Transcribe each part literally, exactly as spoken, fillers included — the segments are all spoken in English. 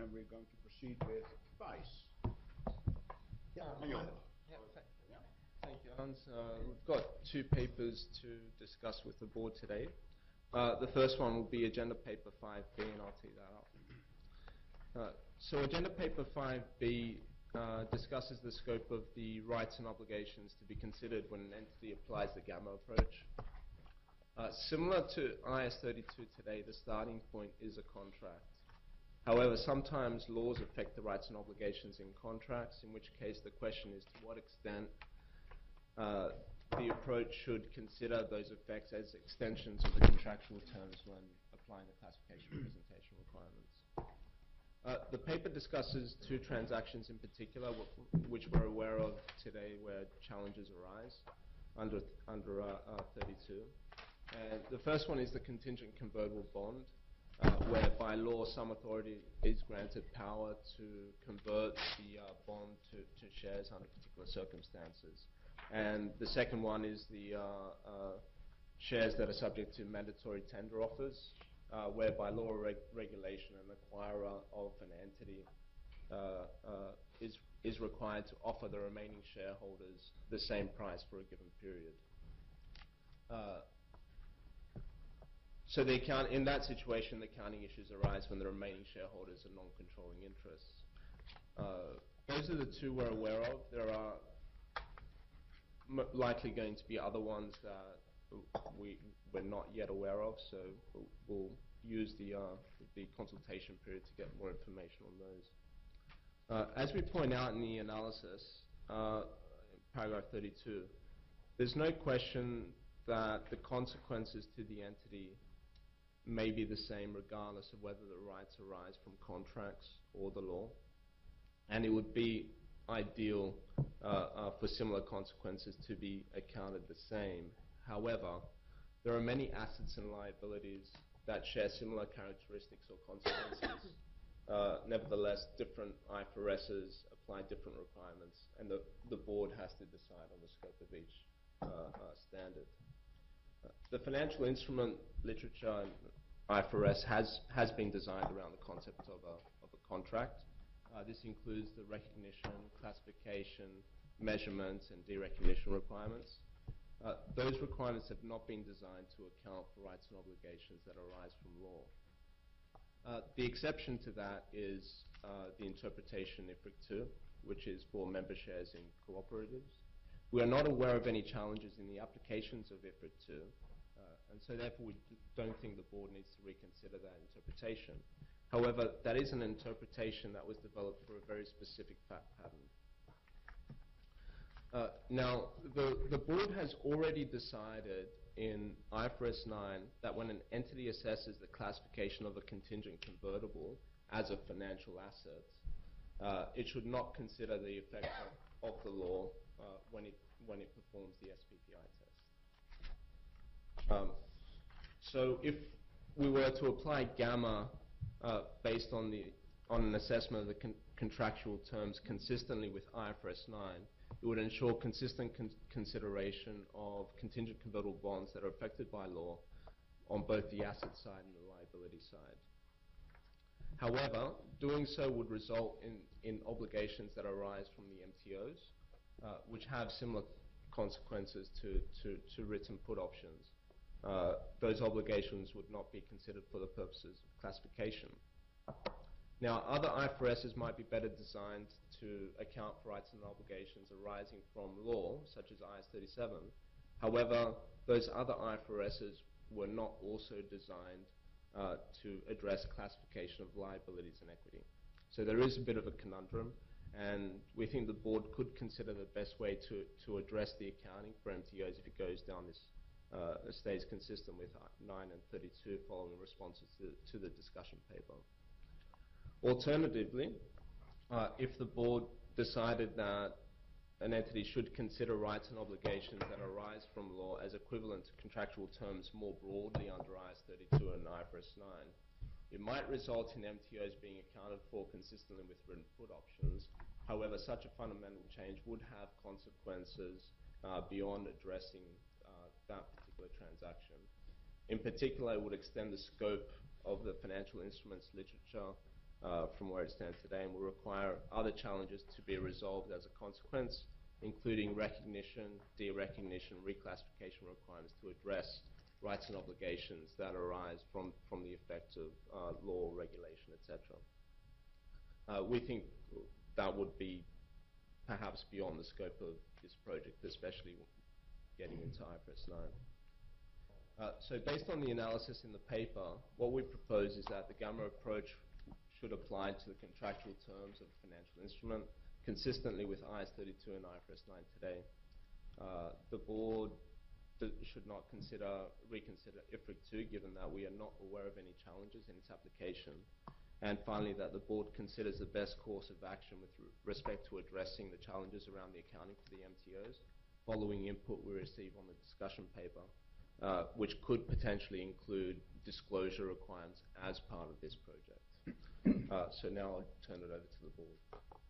then we're going to proceed with Thijs. Yeah, Manuel. yeah, thank, Yeah. thank you, Hans. Uh, we've got two papers to discuss with the board today. Uh, the first one will be Agenda Paper five B, and I'll take that up. Uh, so Agenda Paper five B uh, discusses the scope of the rights and obligations to be considered when an entity applies the gamma approach. Uh, similar to I S thirty-two today, the starting point is a contract. However, sometimes laws affect the rights and obligations in contracts, in which case the question is to what extent uh, the approach should consider those effects as extensions of the contractual terms when applying the classification and presentation requirements. Uh, the paper discusses two transactions in particular, which we're aware of today where challenges arise under, under uh, uh, thirty-two. And the first one is the contingent convertible bond, uh, where by law some authority is granted power to convert the uh, bond to, to shares under particular circumstances. And the second one is the uh, uh, shares that are subject to mandatory tender offers, uh, where by law or reg regulation an acquirer of an entity uh, uh, is, is required to offer the remaining shareholders the same price for a given period. Uh, So the account, in that situation, the accounting issues arise when the remaining shareholders are non-controlling interests. Uh, those are the two we're aware of. There are m likely going to be other ones that we, we're not yet aware of, so we'll use the, uh, the consultation period to get more information on those. Uh, as we point out in the analysis, uh, paragraph thirty-two, there's no question that the consequences to the entity may be the same regardless of whether the rights arise from contracts or the law. And it would be ideal uh, uh, for similar consequences to be accounted the same. However, there are many assets and liabilities that share similar characteristics or consequences. Uh, nevertheless, different I F R Ss apply different requirements, and the, the board has to decide on the scope of each uh, uh, standard. The financial instrument literature in I F R S has, has been designed around the concept of a, of a contract. Uh, this includes the recognition, classification, measurement, and derecognition requirements. Uh, those requirements have not been designed to account for rights and obligations that arise from law. Uh, the exception to that is uh, the interpretation I F R I C two, which is for member shares in cooperatives. We are not aware of any challenges in the applications of I F R I C two, uh, and so therefore we don't think the board needs to reconsider that interpretation. However, that is an interpretation that was developed for a very specific fact pattern. Uh, now, the, the board has already decided in I F R S nine that when an entity assesses the classification of a contingent convertible as a financial asset, uh, it should not consider the effect of, of the law uh, when, it, when it performs the S P P I test. Um, so if we were to apply gamma uh, based on, the, on an assessment of the con contractual terms consistently with I F R S nine, it would ensure consistent con consideration of contingent convertible bonds that are affected by law on both the asset side and the liability side. However, doing so would result in, in obligations that arise from the M T Os, uh, which have similar consequences to, to, to written put options. Uh, those obligations would not be considered for the purposes of classification. Now, other I F R Ss might be better designed to account for rights and obligations arising from law, such as I S thirty-seven. However, those other I F R Ss were not also designed uh, to address classification of liabilities and equity. So there is a bit of a conundrum, and we think the board could consider the best way to, to address the accounting for M T Os if it goes down this, uh, stays consistent with nine and thirty-two following responses to, to the discussion paper. Alternatively, uh, if the board decided that an entity should consider rights and obligations that arise from law as equivalent to contractual terms more broadly under I S thirty-two and I F R S nine, it might result in M T Os being accounted for consistently with written put options. However, such a fundamental change would have consequences uh, beyond addressing uh, that particular transaction. In particular, it would extend the scope of the financial instruments literature uh, from where it stands today, and will require other challenges to be resolved as a consequence, including recognition, de-recognition, reclassification requirements to address rights and obligations that arise from, from the effect of uh, law, regulation, et cetera. Uh, we think that would be perhaps beyond the scope of this project, especially getting into I F R S nine. Uh, so based on the analysis in the paper, what we propose is that the gamma approach should apply to the contractual terms of a financial instrument, consistently with I S thirty-two and I F R S nine today. Uh, the board should not consider, reconsider I F R I C two, given that we are not aware of any challenges in its application. And finally, that the board considers the best course of action with respect to addressing the challenges around the accounting for the M T Os, following input we receive on the discussion paper, uh, which could potentially include disclosure requirements as part of this project. Uh, so now I'll turn it over to the board.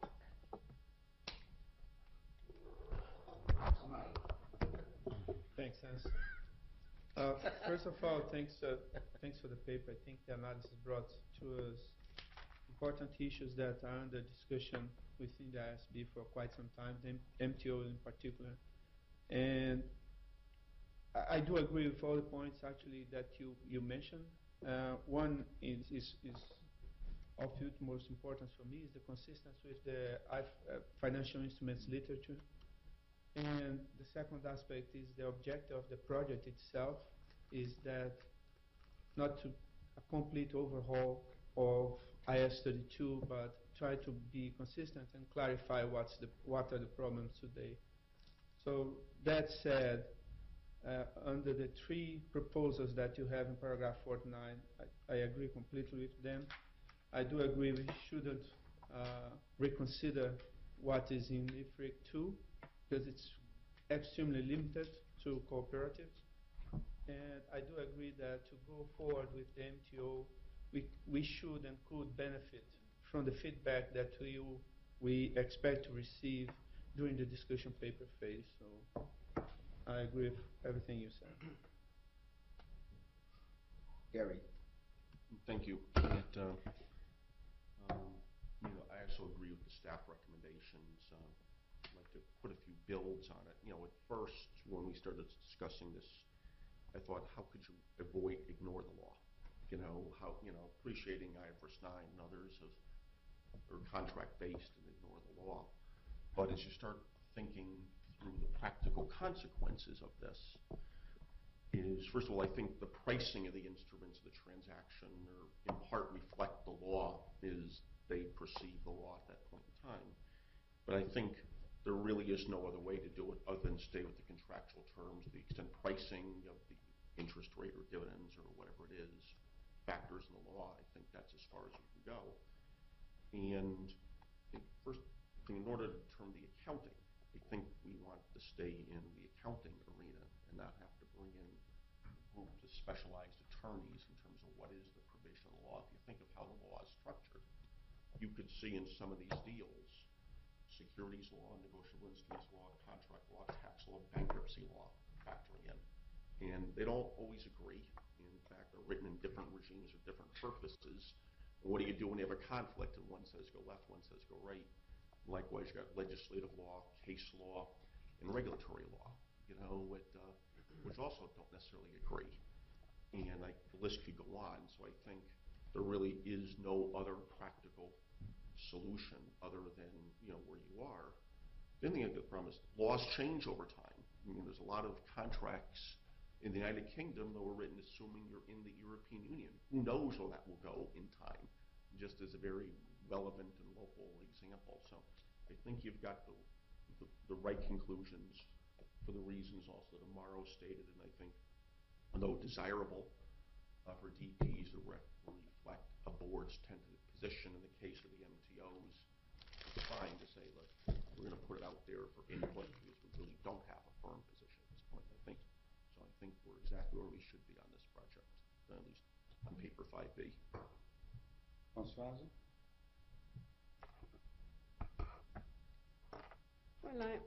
Thanks, Hans. Uh, first of all, thanks, uh, thanks for the paper. I think the analysis brought to us important issues that are under discussion within the I S B for quite some time, the M T O in particular. And I, I do agree with all the points actually that you, you mentioned. Uh, one is, is, is of utmost importance for me is the consistency with the uh, financial instruments literature. And the second aspect is the objective of the project itself is that not to a complete overhaul of I S thirty-two, but try to be consistent and clarify what's the, what are the problems today. So that said, uh, under the three proposals that you have in paragraph forty-nine, I, I agree completely with them. I do agree we shouldn't uh, reconsider what is in I F R I C two, because it's extremely limited to cooperatives. And I do agree that to go forward with the M T O, we, we should and could benefit from the feedback that we, we expect to receive during the discussion paper phase. So I agree with everything you said. Gary. Thank you. It, uh, um, you know, I also agree with the staff recommendations. Uh, I'd like to put a few builds on it. You know, at first, when we started discussing this, I thought, how could you avoid, ignore the law? You know, how, you know, appreciating I F R S nine and others have, are contract-based and ignore the law. But as you start thinking through the practical consequences of this, is, first of all, I think the pricing of the instruments of the transaction or in part reflect the law is they perceive the law at that point in time. But I think there really is no other way to do it other than stay with the contractual terms, the extent pricing of the interest rate or dividends or whatever it is, factors in the law. I think that's as far as we can go. And I think first thing, in order to determine the accounting, I think we want to stay in the accounting arena and not have to bring in groups of specialized attorneys in terms of what is the provision of the law. If you think of how the law is structured, you could see in some of these deals, securities law, negotiable instruments law, contract law, tax law, bankruptcy law factoring in. And they don't always agree. In fact, they're written in different regimes with different purposes. And what do you do when you have a conflict and one says go left, one says go right? Likewise, you got legislative law, case law, and regulatory law, you know, with, uh, which also don't necessarily agree. And I, the list could go on. So I think there really is no other practical solution other than, you know, where you are. The other thing I could promise, laws change over time. I mean, there's a lot of contracts in the United Kingdom that were written assuming you're in the European Union. Who knows where that will go in time, just as a very relevant and local example. So I think you've got the, the, the right conclusions for the reasons also that Amaro stated, and I think, although desirable uh, for D Ps to re reflect a board's tentative position in the case of the M T Os, it's fine to say, look, we're going to put it out there for input because we really don't have a firm position at this point, I think. So I think we're exactly where we should be on this project, at least on paper five B. Françoise? Well, I,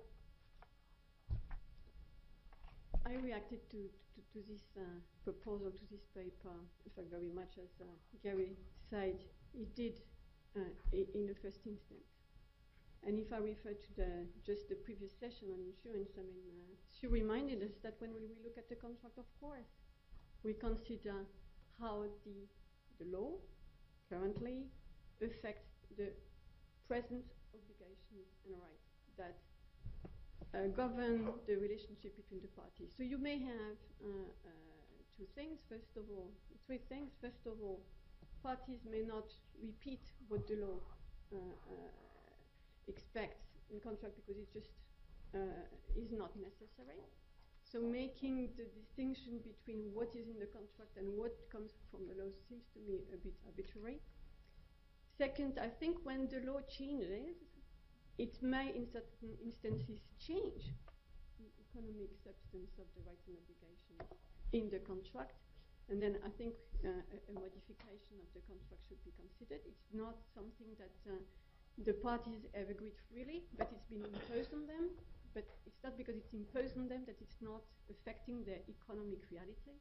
I reacted to, to, to this uh, proposal, to this paper, in fact, very much as uh, Gary said. It did uh, i- in the first instance. And if I refer to the just the previous session on insurance, I mean, uh, she reminded us that when we, we look at the contract, of course, we consider how the, the law currently affects the present obligations and rights that uh, govern the relationship between the parties. So you may have uh, uh, two things. First of all, three things. First of all, parties may not repeat what the law uh, uh, expects in contract because it just uh, is not necessary. So making the distinction between what is in the contract and what comes from the law seems to me a bit arbitrary. Second, I think when the law changes, it may in certain instances change the economic substance of the rights and obligations in the contract. And then I think uh, a, a modification of the contract should be considered. It's not something that uh, the parties have agreed freely, but it's been imposed on them. But it's not because it's imposed on them that it's not affecting their economic reality.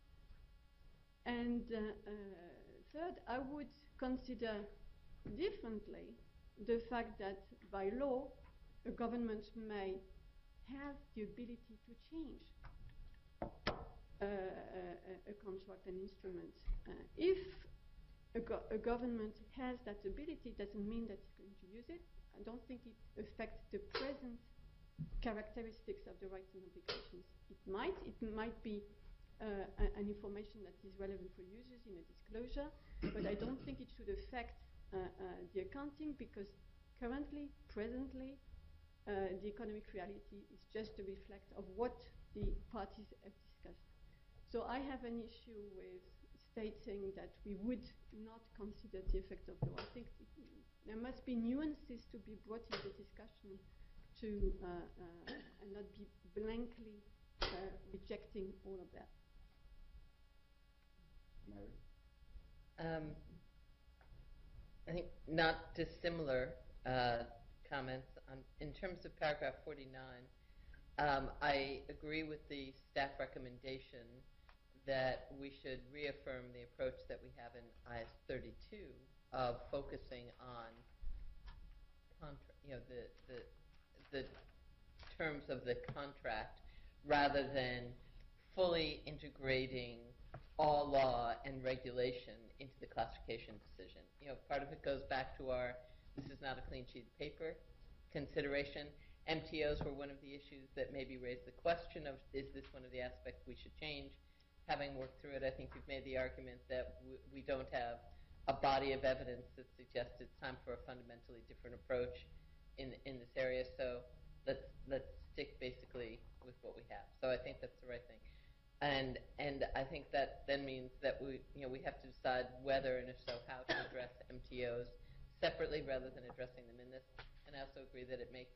And uh, uh, third, I would consider differently the fact that by law, a government may have the ability to change uh, a, a contract, an instrument. Uh, if a, go a government has that ability, it doesn't mean that it's going to use it. I don't think it affects the present characteristics of the rights and obligations. It might, it might be uh, a, an information that is relevant for users in a disclosure, but I don't think it should affect uh, uh, the accounting because currently, presently, uh, the economic reality is just a reflect of what the parties have discussed. So I have an issue with stating that we would not consider the effect of law. I think it, there must be nuances to be brought in the discussion to uh, uh, and not be blankly uh, rejecting all of that. Mary? Um, I think not dissimilar uh, comments. On, in terms of paragraph forty-nine, um, I agree with the staff recommendation that we should reaffirm the approach that we have in I S thirty-two of focusing on contra you know, the, the, the terms of the contract rather than fully integrating all law and regulation into the classification decision. You know, part of it goes back to our this is not a clean sheet of paper consideration. M T Os were one of the issues that maybe raised the question of is this one of the aspects we should change. Having worked through it, I think you've made the argument that w we don't have a body of evidence that suggests it's time for a fundamentally different approach in in this area. So let's let's stick basically with what we have. So I think that's the right thing. And and I think that then means that we you know we have to decide whether and if so how to address M T Os separately rather than addressing them in this. And I also agree that it makes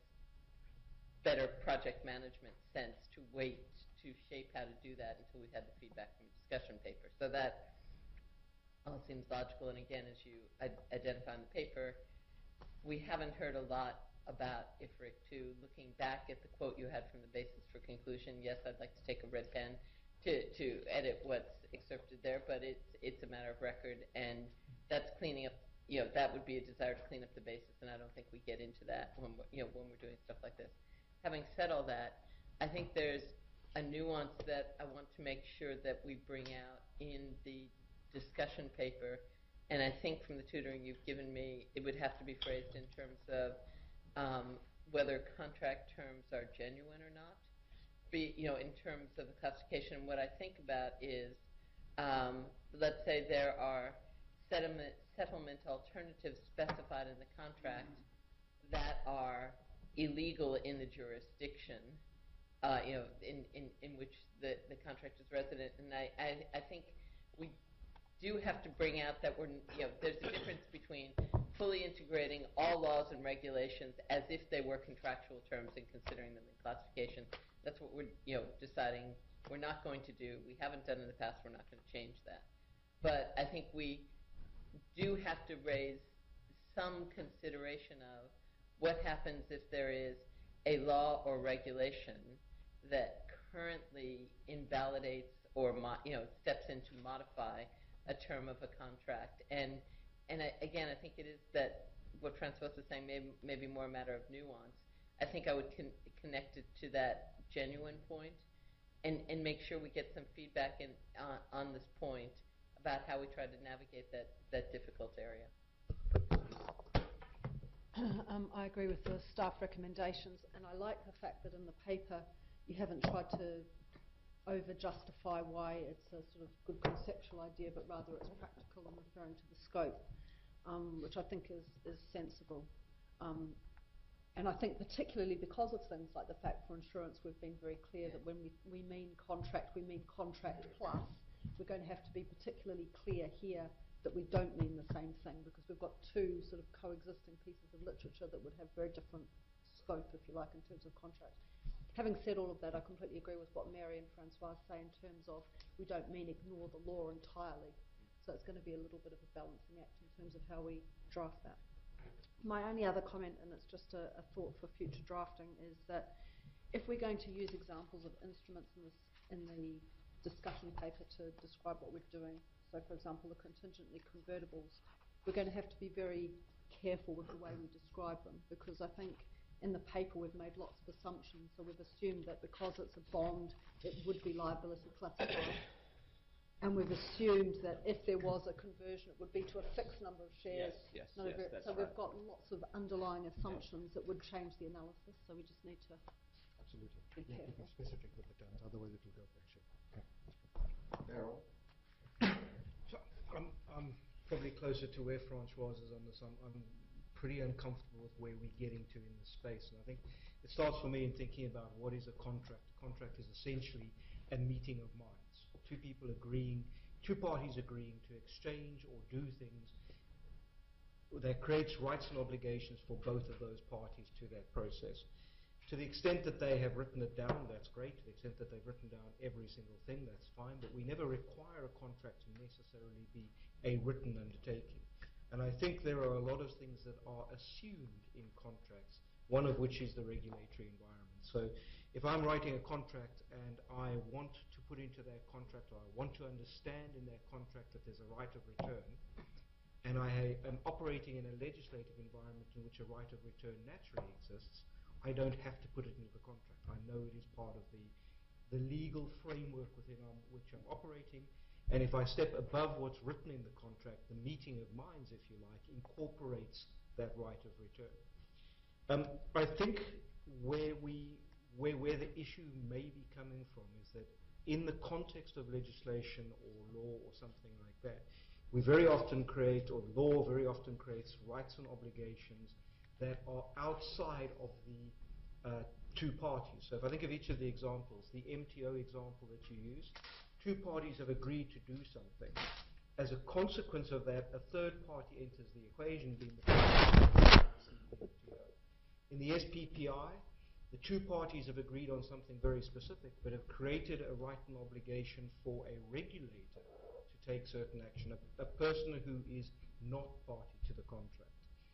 better project management sense to wait to shape how to do that until we've had the feedback from the discussion paper. So that all seems logical. And again, as you identify in the paper, we haven't heard a lot about I F R I C two. Looking back at the quote you had from the basis for conclusion, yes, I'd like to take a red pen to, to edit what's excerpted there, but it's, it's a matter of record, and that's cleaning up, you know, that would be a desire to clean up the basis, and I don't think we get into that when we're, you know, when we're doing stuff like this. Having said all that, I think there's a nuance that I want to make sure that we bring out in the discussion paper, and I think from the tutoring you've given me, it would have to be phrased in terms of um, whether contract terms are genuine or not. Be, you know, in terms of the classification, what I think about is, um, let's say there are settlement, settlement alternatives specified in the contract that are illegal in the jurisdiction, uh, you know, in, in, in which the, the contract is resident. And I, I, I think we do have to bring out that we're, you know, there's a difference between fully integrating all laws and regulations as if they were contractual terms and considering them in classification. That's what we're, you know, deciding we're not going to do. We haven't done in the past. We're not going to change that. But I think we do have to raise some consideration of what happens if there is a law or regulation that currently invalidates or mo you know steps in to modify a term of a contract. And and I, again, I think it is that what Francois is saying, may, maybe more a matter of nuance. I think I would con- connect it to that genuine point, and, and make sure we get some feedback in, uh, on this point about how we try to navigate that, that difficult area. Um, I agree with the staff recommendations, and I like the fact that in the paper you haven't tried to over-justify why it's a sort of good conceptual idea, but rather it's practical and referring to the scope, um, which I think is, is sensible. Um, and I think particularly because of things like the fact for insurance, we've been very clear that when we, we mean contract, we mean contract plus. We're going to have to be particularly clear here that we don't mean the same thing, because we've got two sort of coexisting pieces of literature that would have very different scope, if you like, in terms of contract. Having said all of that, I completely agree with what Mary and Francois say in terms of we don't mean ignore the law entirely. So it's going to be a little bit of a balancing act in terms of how we draft that. My only other comment, and it's just a, a thought for future drafting, is that if we're going to use examples of instruments in, this, in the discussion paper to describe what we're doing, so for example the contingently convertibles, we're going to have to be very careful with the way we describe them, because I think in the paper we've made lots of assumptions. So we've assumed that because it's a bond it would be liability classified, and we've assumed that if there was a conversion it would be to a fixed number of shares. Yes, yes, Not yes, a that's so right. we've got lots of underlying assumptions yeah. that would change the analysis, so we just need to Absolutely. be You have to careful. be specific with the terms, otherwise it will go pear-shaped. Okay. Daryl? So I'm, I'm probably closer to where Francois is on this. I'm, I'm pretty uncomfortable with where we're getting to in this space. And I think it starts for me in thinking about what is a contract. A contract is essentially a meeting of minds. Two people agreeing, two parties agreeing to exchange or do things that creates rights and obligations for both of those parties to that process. To the extent that they have written it down, that's great. To the extent that they've written down every single thing, that's fine. But we never require a contract to necessarily be a written undertaking. And I think there are a lot of things that are assumed in contracts, one of which is the regulatory environment. So if I'm writing a contract and I want to put into that contract, or I want to understand in that contract that there's a right of return, and I am operating in a legislative environment in which a right of return naturally exists, I don't have to put it into the contract. I know it is part of the, the legal framework within um, which I'm operating. And if I step above what's written in the contract, the meeting of minds, if you like, incorporates that right of return. Um, I think where we, where, where the issue may be coming from is that in the context of legislation or law or something like that, we very often create, or law very often creates rights and obligations that are outside of the uh, two parties. So if I think of each of the examples, the M T O example that you used, two parties have agreed to do something. As a consequence of that, a third party enters the equation, being the M T O. In the S P P I, the two parties have agreed on something very specific, but have created a right and obligation for a regulator to take certain action, a, a person who is not party to the contract.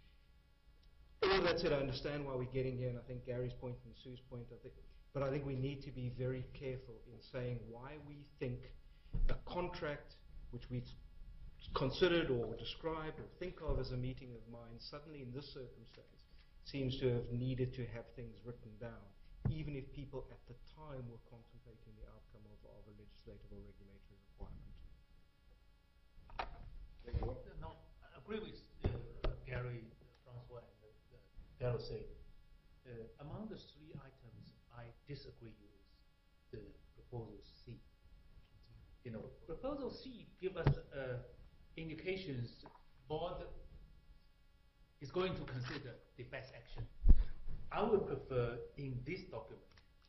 All that said, I understand why we're getting here, and I think Gary's point and Sue's point, I think, but I think we need to be very careful in saying why we think a contract, which we considered or described or think of as a meeting of minds, suddenly in this circumstance seems to have needed to have things written down, even if people at the time were contemplating the outcome of, of a legislative or regulatory requirement. No, I agree with uh, Gary, Francois, and uh, Daryl said. Uh, among the three items, I disagree with the proposal C. You know, proposal C gives us uh, indications board is going to consider the best action. I would prefer in this document,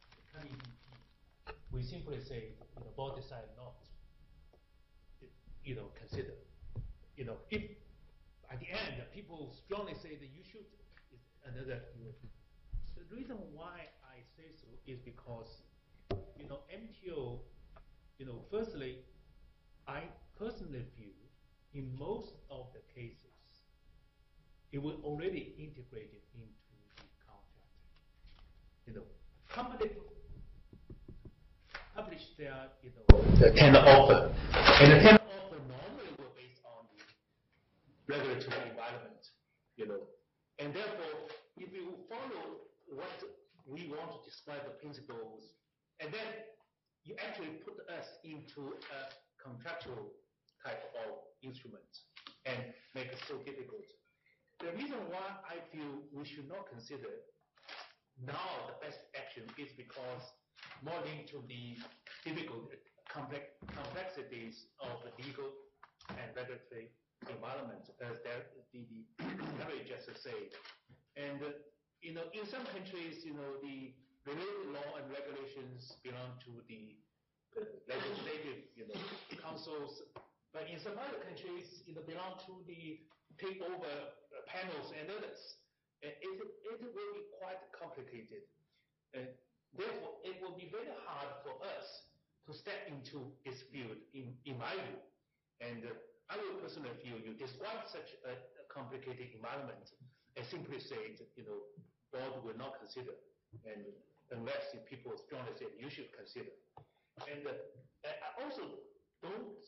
we simply say, you know, board decide not, you know, consider. You know, if at the end people strongly say that you should, is another. The reason why I say so is because, you know, M T O, you know, firstly, I personally view in most of the cases, it will already integrate it into the contract. You know, company publish their, you know, the tender offer, and the tender offer normally will based on the regulatory environment, you know, And therefore, if you follow what we want to describe the principles, and then you actually put us into a contractual type of instrument and make it so difficult. The reason why I feel we should not consider now the best action is because more linked to the difficult complex, complexities of the legal and regulatory environment, as there, the, the Harry just said. And, uh, you know, in some countries, you know, the related law and regulations belong to the uh, legislative, you know, councils. But in some other countries, you know, belong to the takeover uh, panels and others. And it, it will be quite complicated. Uh, therefore, it will be very hard for us to step into this field, in, in my view. And uh, I will personally feel you describe such a, a complicated environment and simply say, you know, board will not consider, and unless if people strongly say you should consider. And uh, I also don't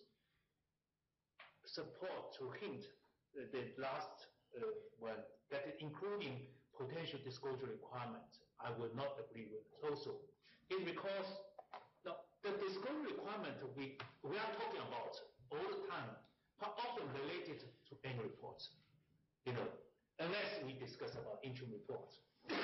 support to hint uh, the last uh, one, that including potential disclosure requirements, I would not agree with it also. It's because the, the disclosure requirement we, we are talking about all the time are often related to annual reports, you know, unless we discuss about interim reports.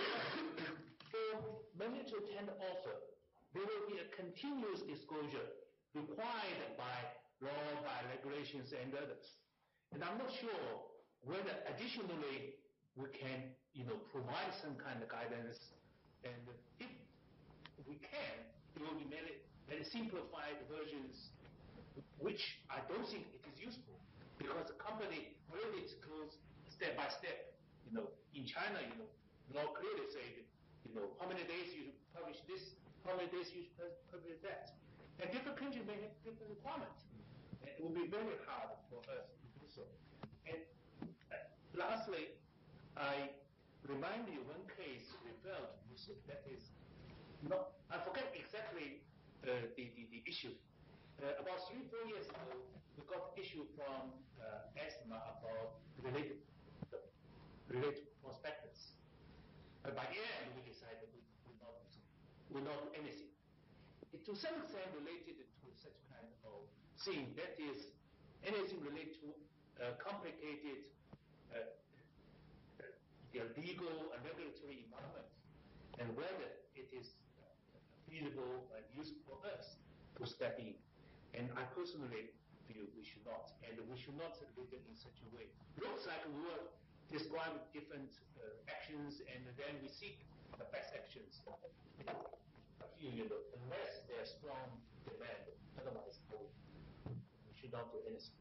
For mandatory tender offer, there will be a continuous disclosure required by law, by regulations, and others. And I'm not sure whether additionally we can, you know, provide some kind of guidance. And if we can, it will be very, very simplified versions, which I don't think it is useful, because the company really disclose step by step. You know, in China, you know, law clearly say, you know, how many days you should publish this, how many days you should publish that. And different countries may have different requirements. And it will be very hard for us to do so. And uh, lastly, I remind you one case we felt that is not, I forget exactly uh, the, the, the issue. Uh, about three, four years ago, we got issue from uh, ESMA about related, uh, related prospectus. But by the end, we decided we would not, would not do anything. It, to some extent, related to such kind of thing, that is, anything related to uh, complicated uh, uh, legal and regulatory environment, and whether it is feasible and useful for us to step in. And I personally feel we should not, and we should not lead it in such a way. Looks like we will describe different uh, actions, and then we seek the best actions. I feel, you know, unless there's strong demand, otherwise we should not do anything.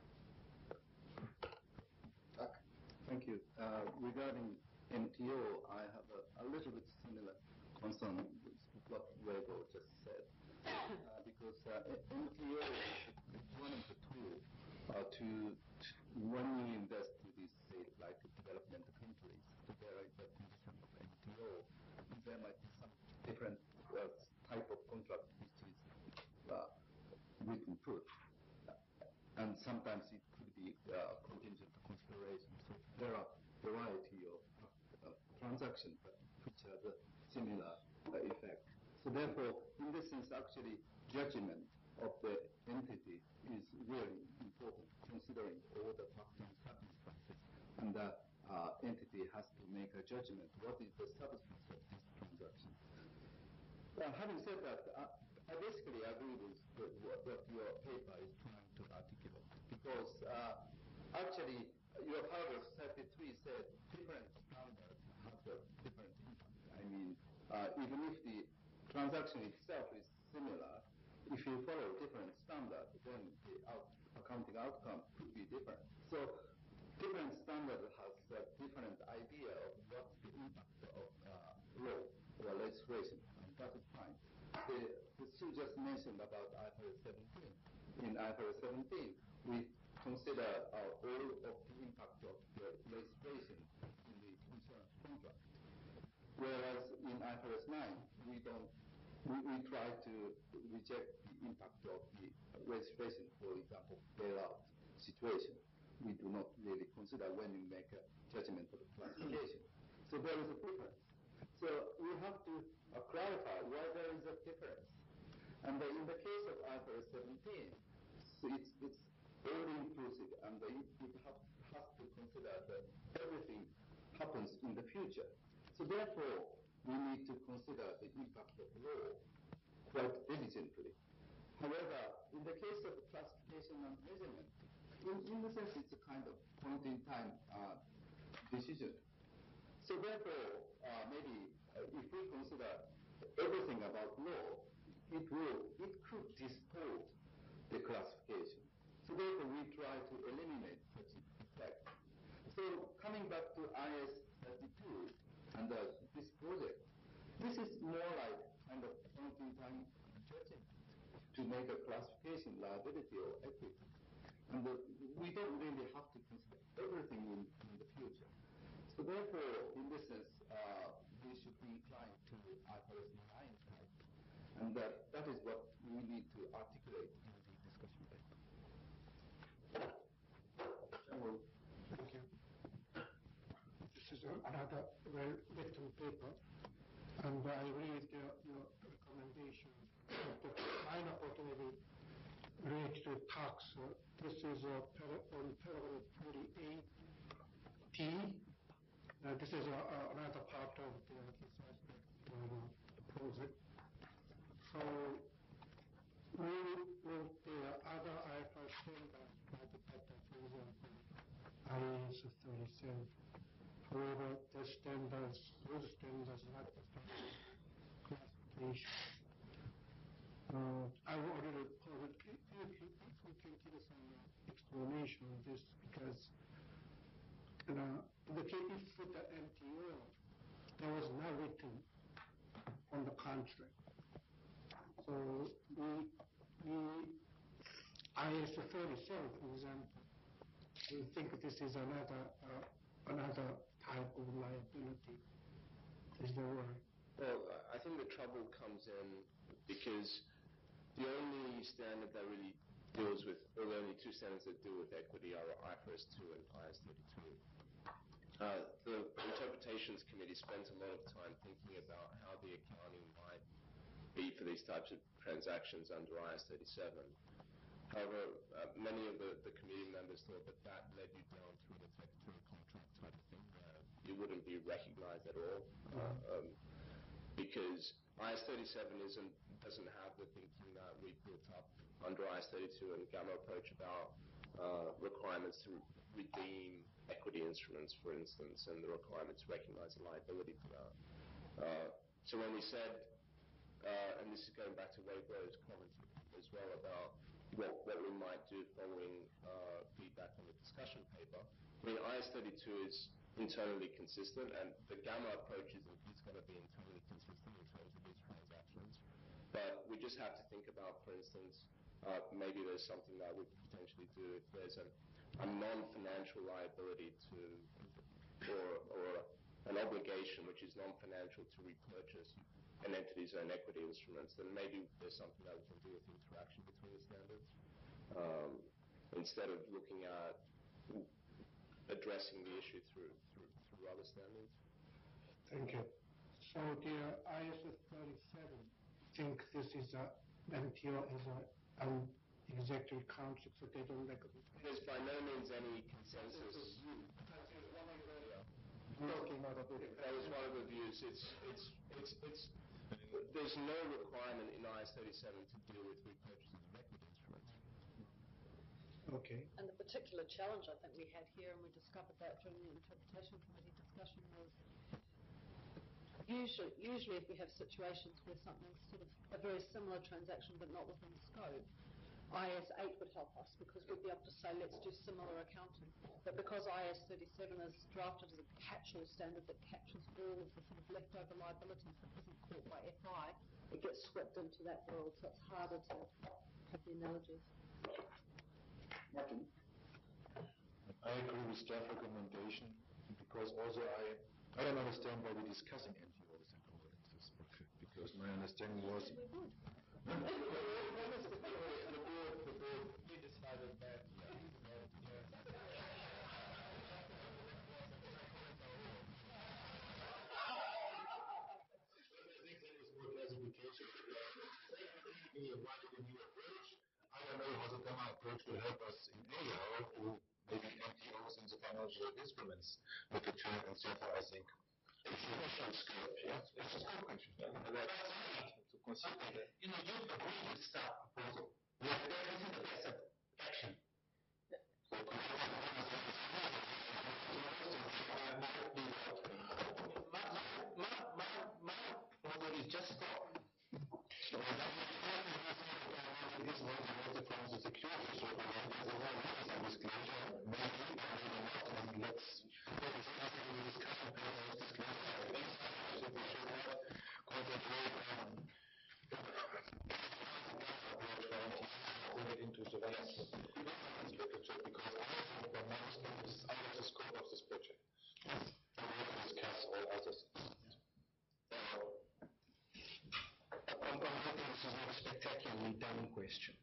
Okay. Thank you. Uh, regarding M T O, I have a, a little bit similar concern with what Weigel just said. Uh, because uh, M T O is one of the tools uh, to, to, when you invest to these, say, like development countries, to their definition of M T O, there might be some different uh, type of contract which is uh, written put. And sometimes it could be uh, contingent consideration. So there are a variety of uh, transactions which have a similar uh, effect. So therefore, in this sense, actually, judgment of the entity is really important, considering all the facts and circumstances. And the uh, entity has to make a judgment. What is the substance of this transaction? Uh, having said that, uh, I basically agree with the, what, what your paper is trying to articulate, because uh, actually your paragraph thirty-three said different standards have a different impact. I mean, uh, even if the transaction itself is similar, if you follow different standards, then the out accounting outcome could be different. So different standard has a different idea of what's the impact of uh, law or legislation, and that is fine. The, the Sue just mentioned about I F R S seventeen. In I F R S seventeen, we consider uh, all of the impact of the legislation in the insurance contract. Whereas in I F R S nine, we don't, we, we try to reject the impact of the legislation, for example, bailout situation. we do not really consider when we make a judgment of classification. So there is a difference. So we have to uh, clarify why there is a difference. And uh, in the case of I F R S seventeen, so it's, it's all inclusive, and uh, it, it have, has to consider that everything happens in the future. So therefore, we need to consider the impact of law quite diligently. However, in the case of classification and measurement, in, in a sense, it's a kind of point-in-time uh, decision. So therefore, uh, maybe uh, if we consider everything about law, it will, it could distort the classification. So therefore, we try to eliminate such effect. So coming back to I S thirty-two and uh, this project, this is more like kind of point-in-time judging to make a classification, liability or equity. And uh, we don't really have to consider everything in, in the future. So therefore, in this sense, uh, we should be inclined to I F R S nine type. And uh, that is what we need to articulate in the discussion paper. Thank you. This is another well-written paper, and I agree with your, your recommendation that the minor automobile related to tax. Uh, this is uh, on paragraph forty-eight T. Uh, this is uh, uh, another part of the, this aspect of uh, the project. So we will the other I F R S standards might be better, for example, I S thirty-seven. However, the standards, those standards not define classification. Uh, I will already pose it. If we can give some explanation on this, because you know, in the case for the M T O, there was no written on the contract. So we, we I S thirty-seven, for example, we think this is another uh, another type of liability. Is the word? Well, I think the trouble comes in because the only standard that really deals with, or the only two standards that deal with equity are I F R S two and I S thirty-two. Uh, the Interpretations Committee spends a lot of time thinking about how the accounting might be for these types of transactions under I S thirty-seven. However, uh, many of the, the committee members thought that that led you down to an executory contract type of thing where you wouldn't be recognized at all. Uh, um, because I S thirty-seven isn't, doesn't have the thinking that we built up under I S thirty-two and Gamma approach about uh, requirements to redeem equity instruments, for instance, and the requirement to recognize a liability for that. Uh, so when we said, uh, and this is going back to Wade Rowe's comments as well about what, what we might do following uh, feedback on the discussion paper. I mean, I S thirty-two is internally consistent, and the Gamma approach is, is going to be internally consistent in terms of these transactions. But we just have to think about, for instance, uh, maybe there's something that we could potentially do if there's a, a non-financial liability to, or, or an obligation which is non-financial to repurchase an entity's own equity instruments, then maybe there's something that we can do with interaction between the standards, um, instead of looking at addressing the issue through, through, through other standards. Thank you. So the I S thirty-seven, think this is a M T O as a an executive council, so they don't recognize. There's by no means any consensus. Talking about it. That was one of the views. It's, it's, it's, it's, there's no requirement in I S thirty-seven to deal with repurchases of equity instruments. Okay. And the particular challenge I think we had here, and we discovered that during the interpretation committee discussion, was usually, usually if we have situations where something's sort of a very similar transaction but not within scope, I S eight would help us because we'd be able to say, let's do similar accounting. But because I S thirty-seven is drafted as a catch-all standard that captures all of the sort of leftover liabilities that isn't caught by F I, it gets swept into that world, so it's harder to have the analogies. Martin? I agree with staff recommendation because also I I don't understand why we're discussing N T Os and condolences, because my understanding was the board, the board, we decided that. Yeah, yeah. I don't know how the Gamma approach will help us in anyhow to maybe N T Os in the financial instruments literature, and so far I think it's a question scope, yeah? It's a scope question. Yeah. And that's to consider that. You know, you agree with staff proposal. We are going to the best action. So, my, my, my, my proposal is just stop. So, this is what the from the security, so there's a lot of disclosure, maybe, maybe not, and let's let us have a discussion about those disclosure. So we should have concentrate on put it into the rest of the literature, because all of the management is out of the scope of this project. So we have to discuss all others. I'm hoping this is not a spectacularly dumb question.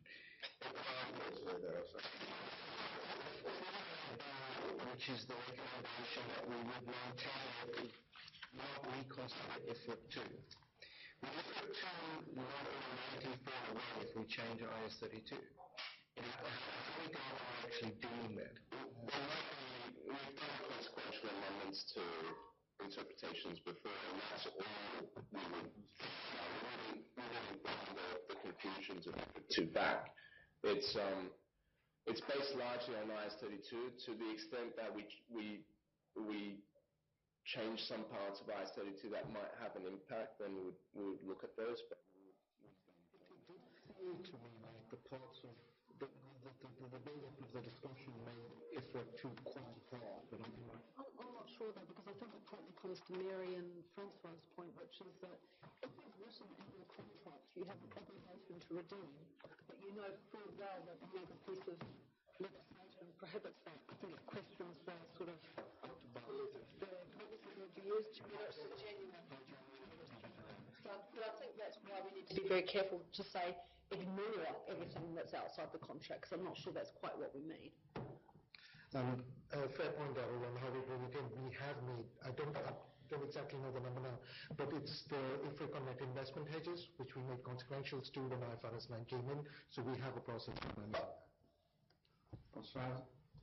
Which is the recommendation that we would maintain what we consider effort two. The effort two will not automatically fall away if we change I S thirty-two. How we go about actually doing that? We've done consequential amendments to interpretations before, and that's all we would. We wouldn't bring the, the conclusions of effort two back. It's um, it's based largely on I S thirty-two to the extent that we we we change some parts of I S thirty-two that might have an impact. Then we would, we would look at those. But it did seem to me like the parts of the the, the, the, the build-up of the discussion made effort two quite hard. But I'm, I'm, I'm not sure though, because I think it partly comes to Mary and Francois' point, which is that if you've written in your contract you have an obligation to redeem, but you know full well that another piece of legislation prohibits that. I think it questions the sort of the word you used, genuine. So, but I think that's why we need to be very careful to say ignore everything that's outside the contract, because I'm not sure that's quite what we mean. Um, uh, fair point, Darryl, on how we bring it in. We have made, I don't, I don't exactly know the number now, but it's the IFRIC on net investment hedges, which we made consequentials to when I F R S nine came in, so we have a process to manage that.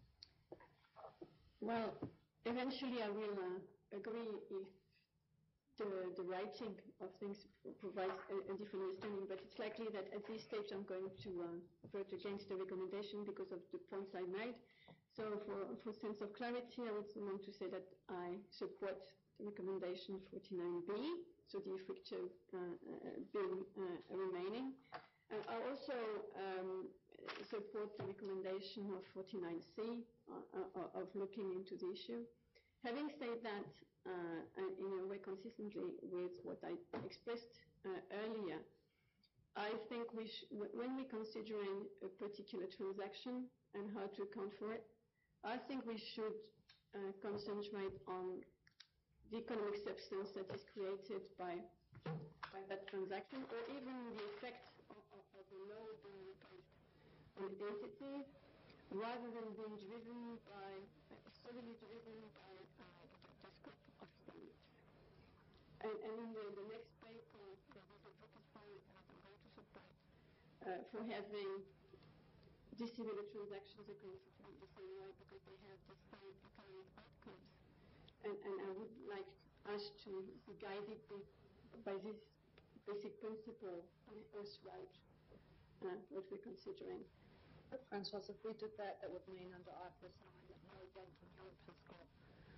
Well, eventually I will uh, agree if the, the writing of things provides a, a different understanding, but it's likely that at this stage I'm going to uh, vote against the recommendation because of the points I made. So for, for sense of clarity, I would want to say that I support the recommendation forty-nine B, so the IFRIC two uh, uh, bill uh, remaining. Uh, I also um, support the recommendation of forty-nine C uh, uh, of looking into the issue. Having said that, uh, in a way consistently with what I expressed uh, earlier, I think we sh when we're considering a particular transaction and how to account for it, I think we should uh, concentrate on the economic substance that is created by, by that transaction, or even the effect of, of, of the law being imposed on the entity, rather than being driven by, solely driven by uh, the scope of standards. And, and in the, the next paper, there was a focus point that I'm going to support uh, for having distributed transactions account for the same way because they have the same economic outcomes. And, and I would like us to be guided by this basic principle on first route, uh, what we're considering. But Francois, if we did that, that would mean under I F R S nine that no bank in Europe has got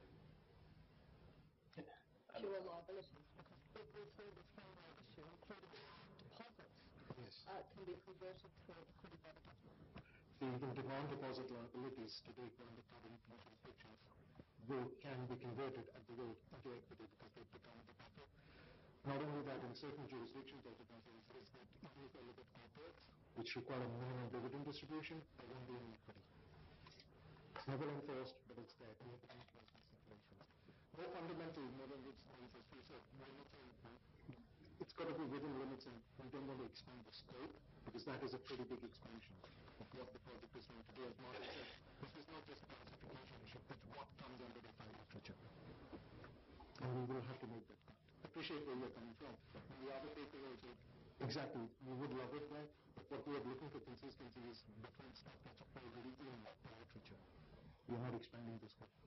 pure liabilities, because every single framework issue, including deposits, yes. uh, can be converted to equity by the government. The, the demand deposit liabilities today under current jurisdictions will, can be converted at the rate into equity because they've become the buffer. Not only that, in certain jurisdictions also considers risk that even if they look at corporates, which require a minimum dividend distribution, there won't be any equity. It's never enforced, but it's there to meet the situations. More fundamental, more than its needs, as we said, limiting, it's got to be within limits, and we don't want to expand the scope, because that is a pretty big expansion of what the project is going to do. As Martin said, this is not just a classification issue, but what comes under the file literature. And we will have to make that cut. Appreciate where you're coming from. And the other paper also Exactly. We would love it there, but what we are looking for consistency is between stuff that's already in the literature. We are not expanding the scope.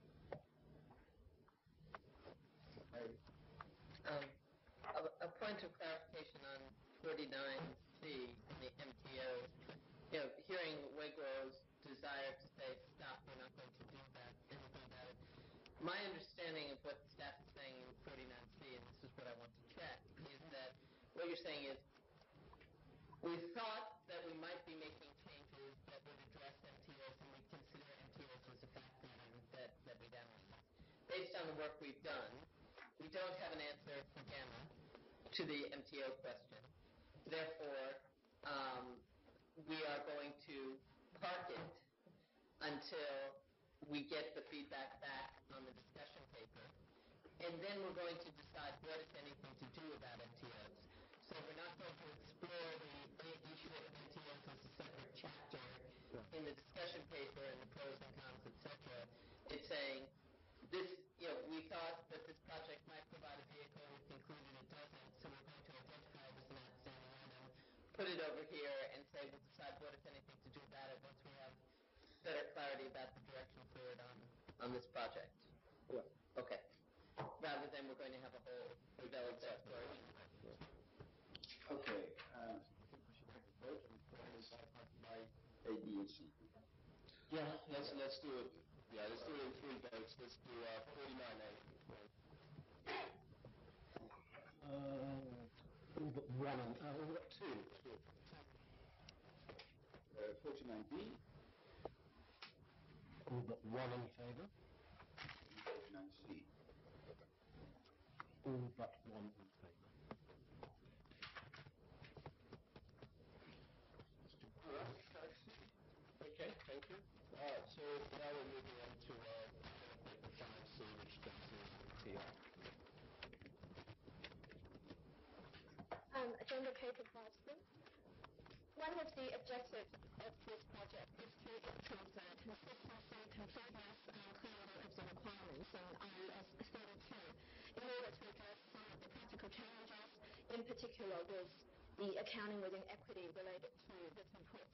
Um, a, a point of clarification on forty-nine C in the M T O. You know, hearing Wegro's desire to say, stop, we're not going to do that, anything about it. My understanding of what staff is saying in forty-nine C, and this is what I want to check, is that what you're saying is, we thought that we might be making changes that would address M T Os, and we consider M T Os as a factor that, that we'd analyze. Based on the work we've done, we don't have an answer for Gamma to the M T O question. Therefore, um, we are going to park it until we get the feedback back on the discussion paper. And then we're going to decide what, if anything, to do about M T Os. So we're not going to explore the issue of M T Os as a separate chapter in the discussion paper and the pros and cons, et cetera. It's saying, this, you know, we thought that this project might provide a vehicle, we concluded it doesn't, so we're going to identify it as an outstanding item, put it over here, and say we'll decide what, if anything, to do about it once we have better clarity about the direction forward on, on this project. Yeah. Okay. Rather than we're going to have a whole developed exploration. Okay. Uh, I think we should take a vote on by A, B, and C. Yeah, let's let's do it. Yeah, let's do it in three votes. Let's do uh, forty-nine A. Uh, all but one, and, uh, all but two. Uh, forty-nine B. All but one in favour. forty-nine C. All but one in favour. Okay, thank you. All right, so now we're moving on to uh, five C, which concerns T R. Um, agenda paper five C. One of the objectives of this project is to improve the consistency, completeness, and clarity of the requirements in I E S thirty-two in order to address some of the practical challenges, in particular with the accounting within equity related to written puts.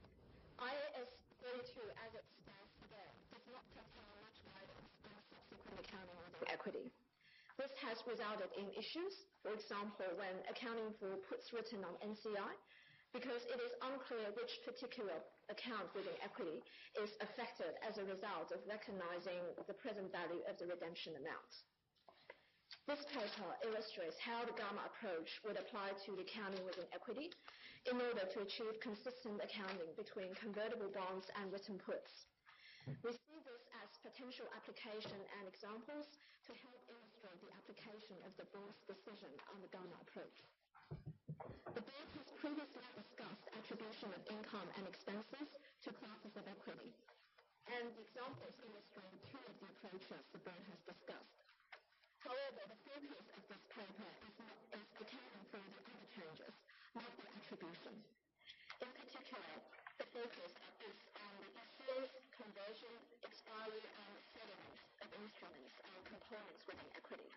I E S thirty-two, as it stands today, does not contain much guidance on subsequent accounting within equity. This has resulted in issues, for example, when accounting for puts written on N C I, because it is unclear which particular account within equity is affected as a result of recognizing the present value of the redemption amount. This paper illustrates how the Gamma approach would apply to the accounting within equity in order to achieve consistent accounting between convertible bonds and written puts. We see this as potential application and examples to help illustrate the application of the board's decision on the Gamma approach. The board has previously discussed attribution of income and expenses to classes of equity, and the examples illustrate two of the approaches the board has discussed. However, the focus of this paper is, not, is accounting for the other changes, not the attribution. In particular, the focus is on the issuance, conversion, expiry, and settlement of instruments and components within equity.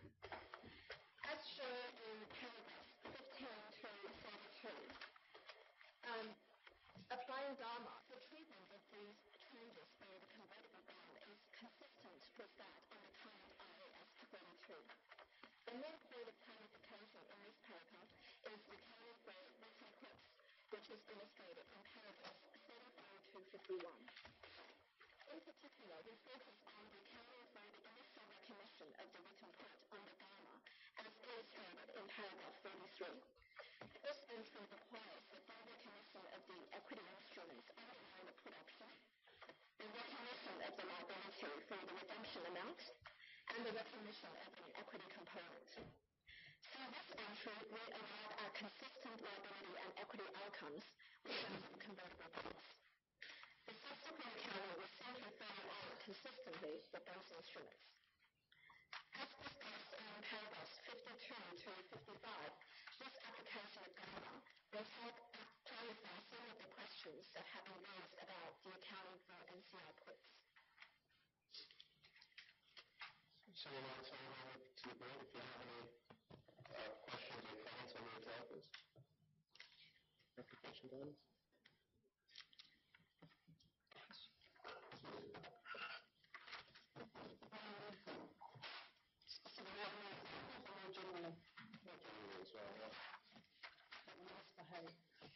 As shown in paragraphs fifteen to thirty-two, um, applying Gamma, the treatment of these changes for the convertible bond is consistent with that in the current I E S thirty-two. The main point of clarification in this paper is the accounting for written puts, which is illustrated in paragraphs thirty-four to fifty-one. In particular, we focus on the accounting for the initial recognition of the written put under Gamma, as illustrated in paragraph thirty-three. This entry requires the full recognition of the equity instruments underlying the put option, the recognition of the liability for the redemption amount, and the recognition of an equity component. Through this entry, we arrive at consistent liability and equity outcomes with those convertible puts. The subsequent accounting will simply follow on consistently with those instruments. As discussed in paragraphs fifty-two to fifty-five, this application of Gamma will help clarify some of the questions that have been raised about the accounting for N C I puts. So we'll now turn over to the board if you have any uh, questions or comments on the examples. Um, Generally, Generally as well, yeah. misbehave.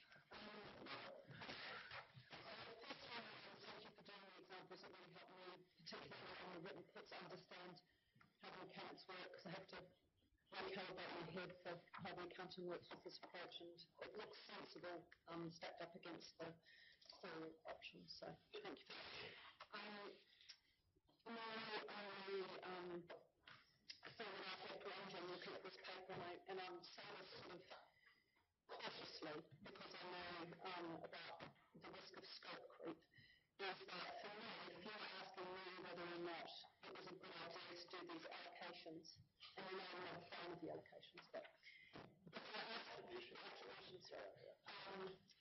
Thank you for doing the examples. It really helped me, particularly on the written bits, understand how the mechanics work, because I have to recalibrate my head for how the accounting works with this approach, and it looks sensible um, stacked up against the core options. So thank you for that. Um, now, I um, thing that I think I'm looking at this paper, and, I, and I'm saying this sort of cautiously because I know um, about the risk of scope creep, is that for me, if you were asking me whether or not it was a good idea to do these allocations, and I know I'm not a fan of the allocations, but if I ask attributions, sorry, um,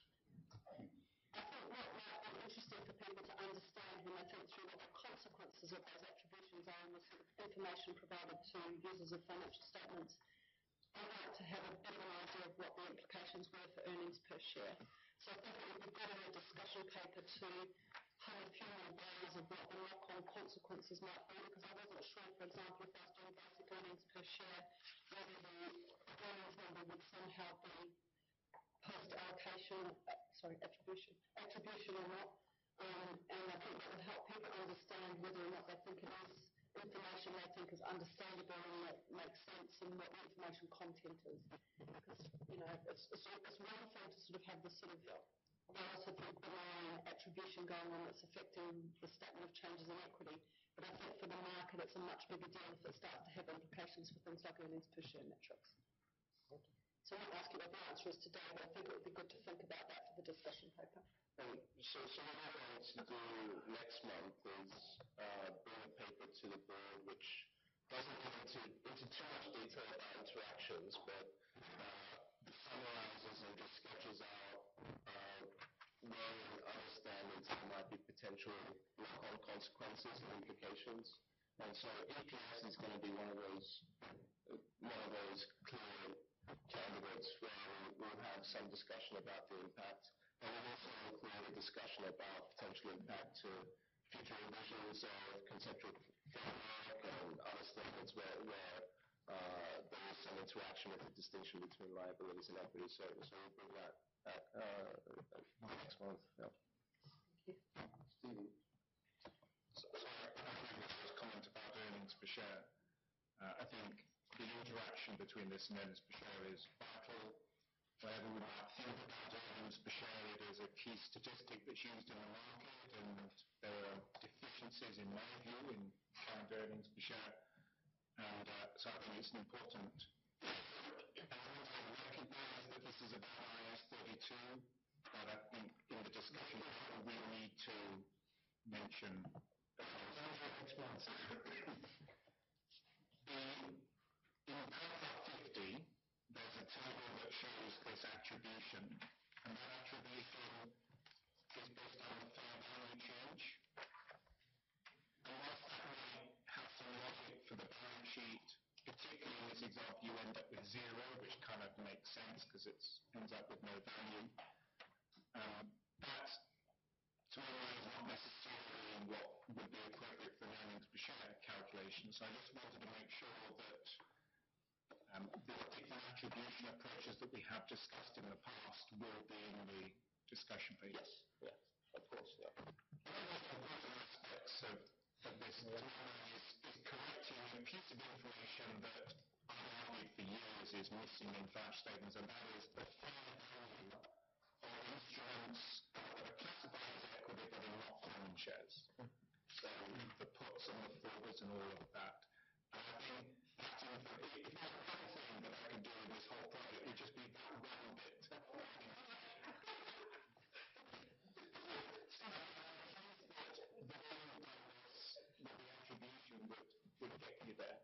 I think what might be interesting for people to understand when they think through what the consequences of those attributions are and the sort of information provided to users of financial statements, I'd like to have a bit of an idea of what the implications were for earnings per share. So I think it would be good in a discussion paper to have a few more bars of what the knock-on consequences might be, because I wasn't sure, for example, if I was doing basic earnings per share, whether the earnings number would somehow be post-allocation, uh, sorry, attribution, attribution or not. Um, and I think that would help people understand whether or not they think it is information they think is understandable and that makes sense, and what the information content is. Because, you know, it's, it's, it's one thing to sort of have this sort of relatively benign attribution going on that's affecting the statement of changes in equity. But I think for the market it's a much bigger deal if it starts to have implications for things like earnings per share metrics. So I won't ask you what the answer is today, but I think it would be good to think about that for the discussion paper. Um, so, so what I'm going to do next month is uh, bring a paper to the board which doesn't go into, into too much detail about interactions, but uh, summarizes and just sketches out uh, where we understand that there might be potential knock-on consequences and implications. And so E P S is going to be one of those uh, one of those clear candidates where we'll have some discussion about the impact. And we'll also include a discussion about potential impact to future revisions of conceptual framework and other statements where, where uh, there is some interaction with the distinction between liabilities and equity. So, so we'll bring that back uh, next month. Yeah. Thank you. Stephen. So, so I agree with his comment about earnings per share. Uh, I think the interaction between this and earnings per share is vital. Wherever we might think about earnings per share, it is a key statistic that's used in the market, and there are deficiencies, in my view, in current earnings per share. And uh, so I think it's an important element. I recognise that this is about I S thirty-two, but I think in the discussion we need to mention next month. The In paragraph fifty, there's a table that shows this attribution, and that attribution is based on the fair value change. And whilst that might have some logic for the balance sheet, particularly in this example you end up with zero, which kind of makes sense because it ends up with no value. Um, that, to my mind, is not necessarily what would be appropriate for an earnings per share calculation. So I just wanted to make sure that Um, the particular attribution approaches that we have discussed in the past will be in the discussion paper. Yes, yes, of course, yeah. One of the most important aspects of, of this is, is correcting a piece of information that I've argued for years is missing in financial statements, and that is the fair value of instruments that are classified as equity but are not common shares. So the puts and the forwards and all of that. And I think that's if there's one thing that I can do in this whole project, it would just be that one bit. So I think that the way that the attribution would, would get you there.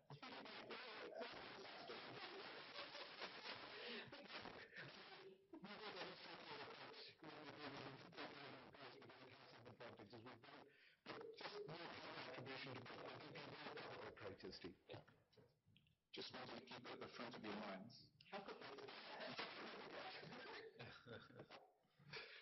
Steve. Yeah. Just wanted to keep it at the front of your minds. How could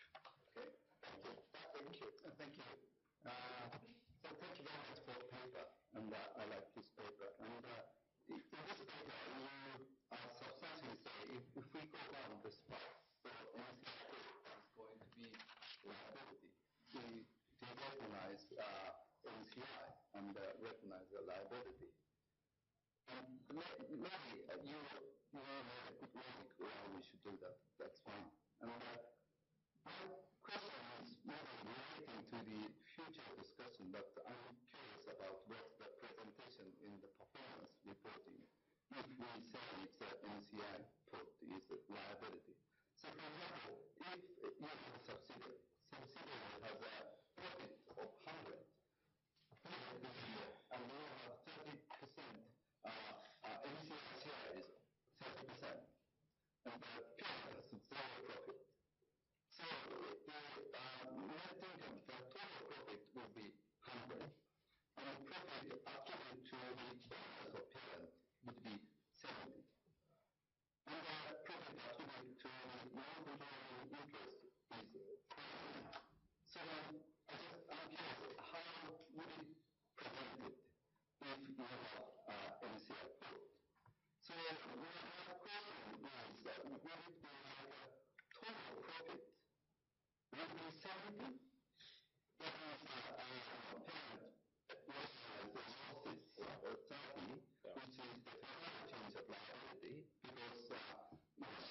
Uh, so thank you very much for the paper, and uh, I like this paper. And uh, in this paper, you uh, substantially say if, if we go down this path, so N C I is going to be liability. We recognize uh, N C I and uh, recognize the liability. And maybe uh, you you have a good logic why we should do that. That's fine. And uh, my question is maybe relating to the future discussion, but I'm curious about what's the presentation in the performance reporting. If we say it's an N C I put is a liability. So for example, if you have a subsidiary, subsidiary has a profit of one hundred, one hundred this year, and you have thirty percent, uh, uh, N C I share is thirty percent, and the parent has zero profit. So the uh, net income, the total profit will be one hundred, and the profit attributed to the owners of parent would be seventy. And the profit attributed to the non-controlling interest is forty. So I just, I'm curious, how would it present it if you have uh, N C I put? So my question is, uh, would it be like a total profit would be seventy? That means uh, uh, parent recognizes the losses of thirty, which is the total change of liability, because uh, you know,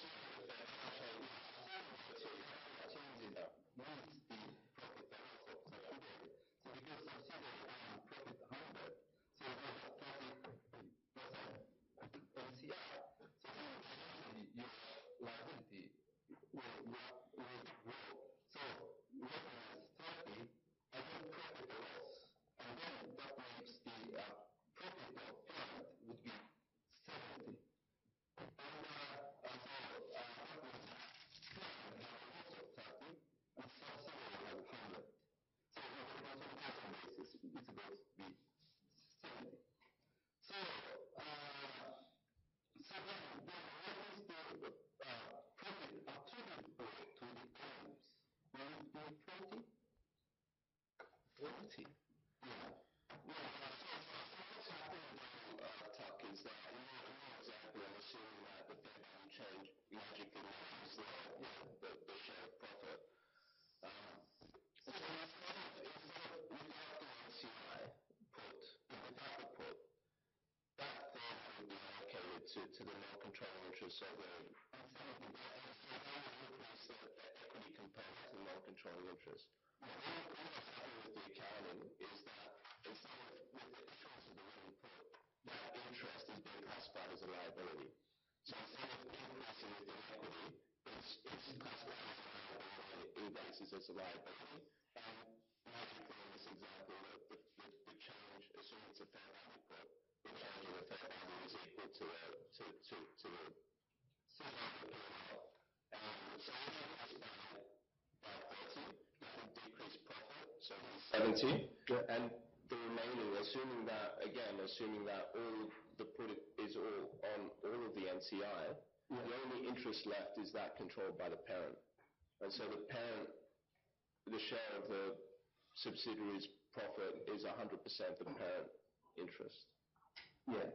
change in that means the profit and loss of subsidiary. So because subsidiary earn profit one hundred, so you have thirty percent N C I. So your liability will, will, will grow. So recognize thirty, and then profit or loss, and then that makes the uh, profit of parent would be seventy. And uh, uh, so uh, that means parent has a loss of thirty, and subsidiary has one hundred. So on a consolidation basis, it's going to be seventy. So, uh, so then, then what is the uh, profit attributable to the owners? Will it be forty? forty? Yeah. Yeah. So, so what's happening now, uh, Tuck, is that in your, in your example, I'm assuming that the fair value change magically becomes the, you know, the, the share of profit. Um, so instead of, instead of without the N C I put, without the put, that then would be allocated to, to the non-controlling interest. So the, instead of the, so they would increase the, the equity component to the non-controlling interest. What what's happening with the accounting is that instead of with the issuance of the written put, that interest is being classified as a liability. So instead of increasing with the equity, it's, it's classified as a liability and it increases as a liability. And magically in this example, the, the, the, the change, assuming it's a fair value put, the change in the fair value is equal to the to to to the P and L. Um, so if you increase by by thirty, that would decrease profit, so seventy, and the remaining, assuming that again, assuming that all the put is all on all of the N C I, yeah. The only interest left is that controlled by the parent, and so the parent, the share of the subsidiary's profit is one hundred percent the parent interest. Yes.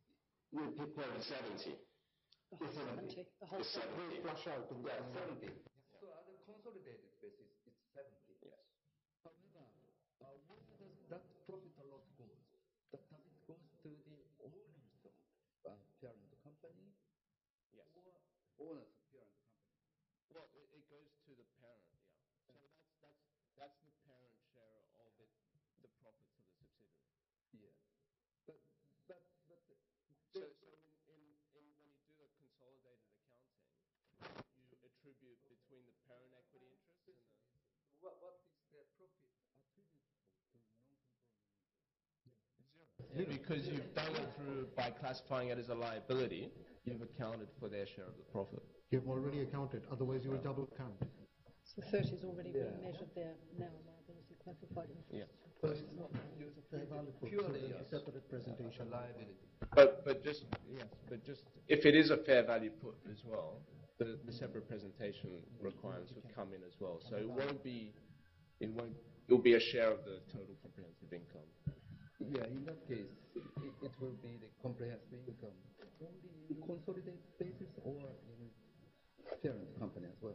You prepare seventy. The whole seventy. The whole seventy. Flush out. Yeah, seventy. So on a consolidated basis, it's seventy. Yes. However, uh, where does that profit or loss goes? Does it goes to the owners of uh, parent company? Yes. Or owners of parent company. Well, it, it goes to the parent, yeah. So that's that's that's the parent share of it, the profits of the subsidiary. Yeah. But but but. So so in, in, in when you do the consolidated accounting, you attribute between the parent equity interest and the. What what is the profit attributable to non-controlling interest? Zero. Because you've done it through, by classifying it as a liability, you've accounted for their share of the profit. You've already accounted, otherwise you will double count. So thirty is already Yeah. being measured there now, liability classified interest. Yeah. So it's not used a fair value put, so Purely, there's a yes. separate presentation. Liability. But but just yes, but just if it is a fair value put as well, the, the separate presentation requirements would come in as well. So it won't be, it won't it will be a share of the total comprehensive income. Yeah, in that case, it, it will be the comprehensive income only in consolidated basis or in parent company as well?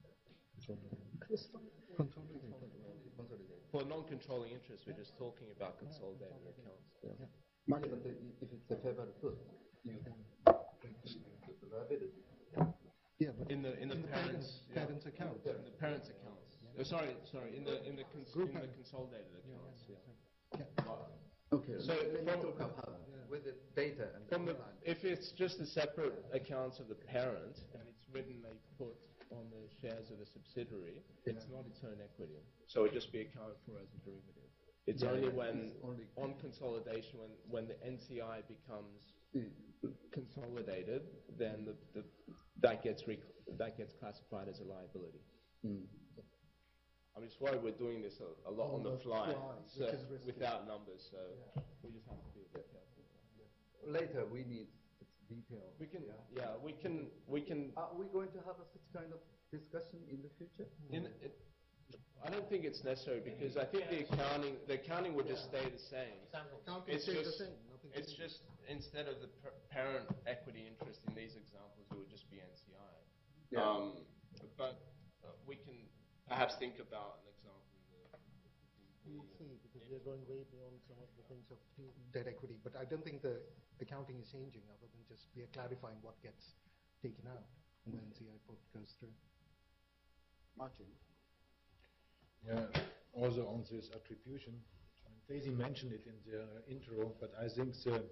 Consolidated. Consolidated. For non-controlling interest, we're just talking about consolidating accounts. Yeah. But the, if it's a fair value put, you can liability. Yeah, but in the in the, in the parents' parents, parents yeah. accounts. In the parents' accounts. Oh, sorry, sorry. In the in the cons in the consolidated accounts. Yeah. Yeah. Okay. So from, from, with the data and from the, if it's just the separate accounts of the parent and it's written a put on the shares of a subsidiary, yeah. it's not its own equity. So it would just be accounted for as a derivative. It's yeah, only yeah, when it's only on consolidation when when the N C I becomes mm. consolidated, then the, the that gets rec that gets classified as a liability. Mm. I'm just worried we're doing this a, a lot on, on the fly, fly so without numbers, so yeah. we just have to be a bit careful. Yeah. Later, we need detail. We can, yeah, we can, we can. Are we going to have a such kind of discussion in the future? In it, I don't think it's necessary because I think the accounting, the accounting will just stay the same. It's just, it's just instead of the parent equity interest in these examples, it would just be N C I. Yeah. Um, but uh, we can perhaps think about an example. We'll see, because we're going way beyond some of the things of debt equity. But I don't think the accounting is changing, other than just we are clarifying what gets taken out and then N C I put goes through. Martin. Yeah, also on this attribution, Daisy mentioned it in the intro, but I think the,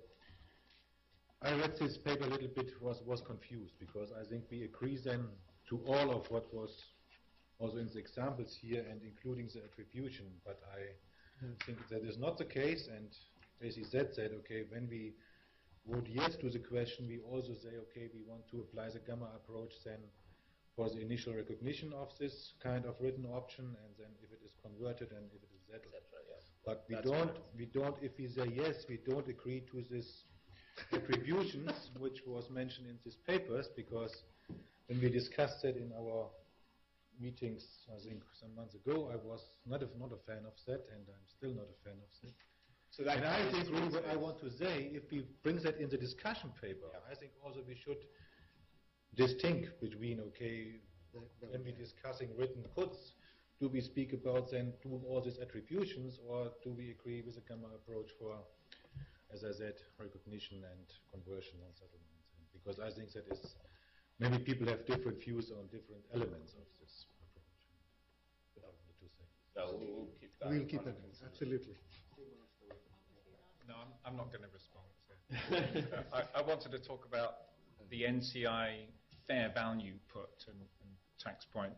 I read this paper a little bit, was, was confused, because I think we agree then to all of what was also in the examples here and including the attribution, but I mm. think that is not the case, and Daisy said that, okay, when we vote yes to the question, we also say, okay, we want to apply the gamma approach then for the initial recognition of this kind of written option, and then if it is converted and if it is settled. Yeah. But we That's don't, right. we don't, if we say yes, we don't agree to this attributions, which was mentioned in these papers, because when we discussed it in our meetings, I think some months ago, I was not a, not a fan of that, and I'm still not a fan of that. So that and I think really what I want to say, if we bring that in the discussion paper, yeah. I think also we should distinct between, okay, the, the when we're discussing written puts, do we speak about then do all these attributions, or do we agree with the gamma approach for, as I said, recognition and conversion and settlement? And because I think that is, many people have different views on different elements of this approach. But I wanted to say. No, we'll, we'll keep that. We'll keep that, absolutely. No, I'm, I'm not going to respond. So. I, I wanted to talk about the N C I fair value put and, and tax point.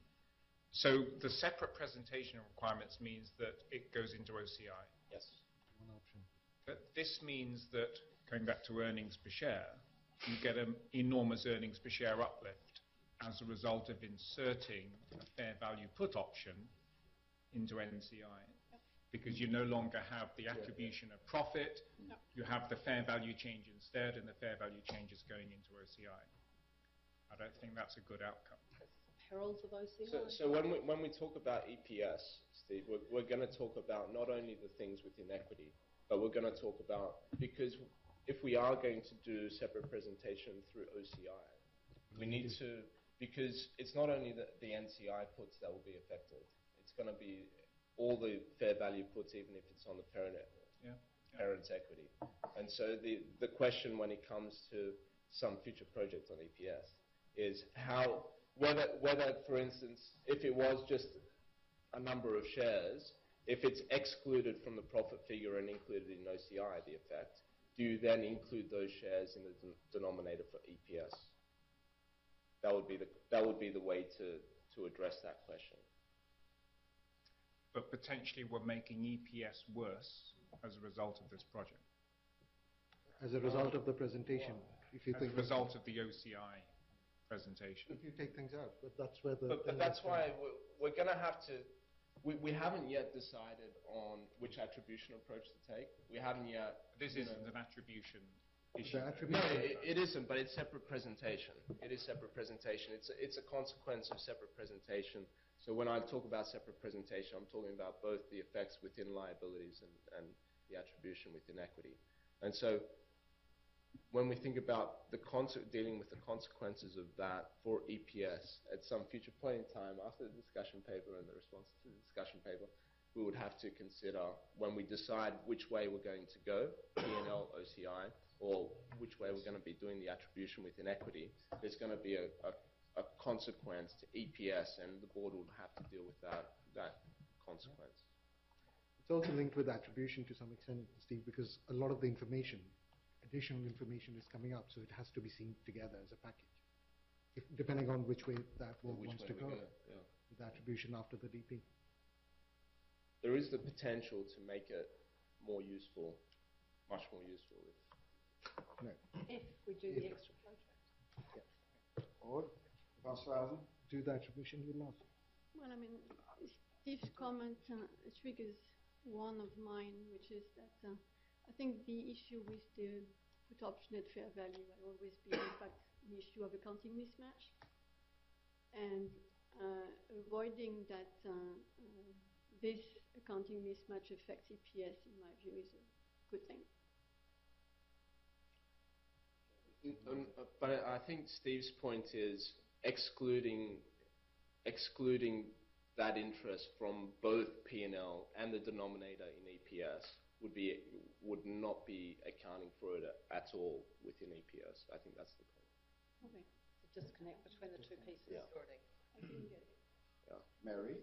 So the separate presentation requirements means that it goes into O C I. Yes. One option. But this means that, going back to earnings per share, you get an enormous earnings per share uplift as a result of inserting a fair value put option into N C I. Because you no longer have the attribution of profit, no. you have the fair value change instead, and the fair value change is going into O C I. I don't think that's a good outcome. Perils of O C I. So, so when we when we talk about E P S, Steve, we're, we're going to talk about not only the things within equity, but we're going to talk about, because if we are going to do separate presentation through O C I, we need to, because it's not only the, the N C I puts that will be affected, it's going to be all the fair value puts, even if it's on the parent, yeah. parent's equity. And so the, the question when it comes to some future project on E P S is how, whether, whether, for instance, if it was just a number of shares, if it's excluded from the profit figure and included in O C I, the effect, do you then include those shares in the de denominator for E P S? That would be the, that would be the way to, to address that question. But potentially we're making E P S worse as a result of this project. As a result of the presentation, if you as think a result of the O C I presentation. If you take things out, but that's where the. But, but that's why we're, we're going to have to. We, we haven't yet decided on which attribution approach to take. We haven't yet. This isn't know, an attribution issue. Attribution no, it, it isn't. But it's separate presentation. It is separate presentation. It's a, it's a consequence of separate presentation. So when I talk about separate presentation, I'm talking about both the effects within liabilities and, and the attribution within equity. And so when we think about the dealing with the consequences of that for E P S at some future point in time after the discussion paper and the response to the discussion paper, we would have to consider when we decide which way we're going to go, P and L, O C I, or which way we're going to be doing the attribution within equity, there's going to be a, a a consequence to E P S, and the board would have to deal with that, that consequence. It's also linked with attribution to some extent, Steve, because a lot of the information, additional information is coming up, so it has to be seen together as a package, if, depending on which way that board Which wants way to we go, go, yeah. with attribution after the D P. There is the potential to make it more useful, much more useful. If, no. if we do if the extra project. Yeah. Or, Councillor do the attribution you love. Well, I mean, Steve's comment uh, triggers one of mine, which is that uh, I think the issue with the put option at fair value will always be, in fact, an issue of accounting mismatch. And uh, avoiding that uh, uh, this accounting mismatch affects E P S, in my view, is a good thing. Um, but I think Steve's point is excluding excluding that interest from both P and L and the denominator in E P S would be would not be accounting for it at all within E P S. I think that's the point. Okay. The disconnect between the two pieces. Yeah. Sorting. I didn't get it. Yeah. Mary?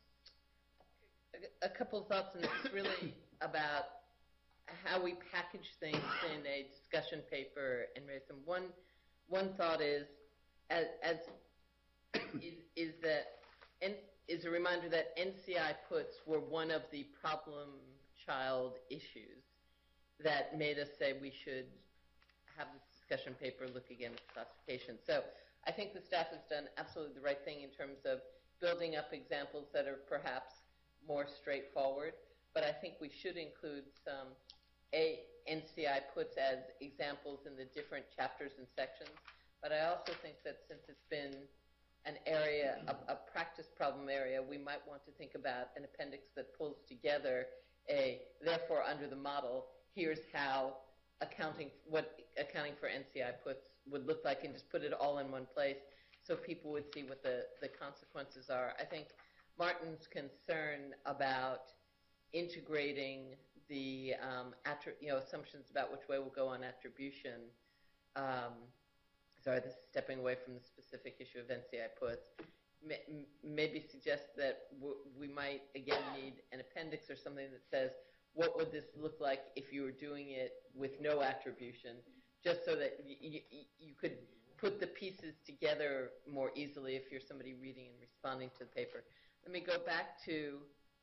A, a couple of thoughts, and it's really about how we package things in a discussion paper and raise them. One, one thought is, as, as is, is that N, is a reminder that N C I puts were one of the problem child issues that made us say we should have this discussion paper look again at classification. So I think the staff has done absolutely the right thing in terms of building up examples that are perhaps more straightforward, but I think we should include some A, N C I puts as examples in the different chapters and sections. But I also think that since it's been an area, a, a practice problem area, we might want to think about an appendix that pulls together a, therefore under the model, here's how accounting, what accounting for N C I puts would look like, and just put it all in one place so people would see what the, the consequences are. I think Martin's concern about integrating the um, attri- you know, assumptions about which way we'll go on attribution. Um, sorry, this is stepping away from the specific issue of N C I puts. May, maybe suggest that w- we might again need an appendix or something that says what would this look like if you were doing it with no attribution, just so that y- y- you could put the pieces together more easily if you're somebody reading and responding to the paper. Let me go back to.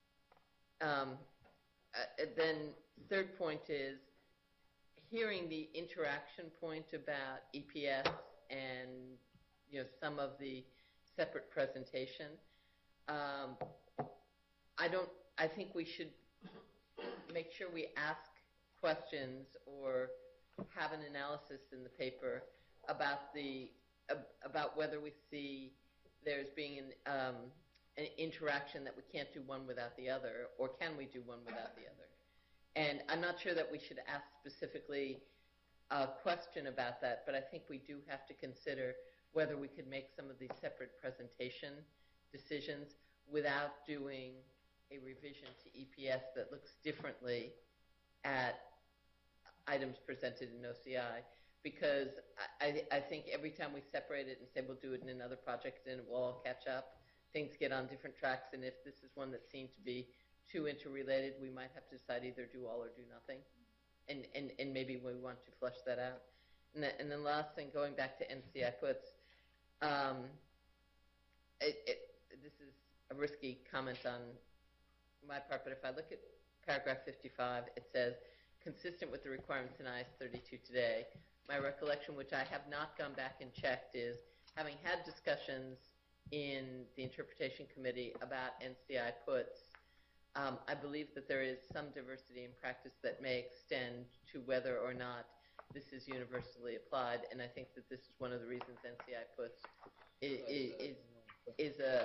Um, Uh, then third point is hearing the interaction point about E P S and, you know, some of the separate presentation. Um, I don't, I think we should make sure we ask questions or have an analysis in the paper about the, uh, about whether we see there's being an, um, an interaction that we can't do one without the other, or can we do one without the other? And I'm not sure that we should ask specifically a question about that, but I think we do have to consider whether we could make some of these separate presentation decisions without doing a revision to E P S that looks differently at items presented in O C I, because I, I, I think every time we separate it and say we'll do it in another project and it will all catch up, things get on different tracks, and if this is one that seemed to be too interrelated, we might have to decide either do all or do nothing, and and, and maybe we want to flesh that out. And, the, and then last thing, going back to N C I puts, um, it, it, this is a risky comment on my part, but if I look at paragraph fifty-five, it says, consistent with the requirements in I S thirty-two today, my recollection, which I have not gone back and checked, is having had discussions in the interpretation committee about N C I puts, um, I believe that there is some diversity in practice that may extend to whether or not this is universally applied, and I think that this is one of the reasons N C I puts is, is, is a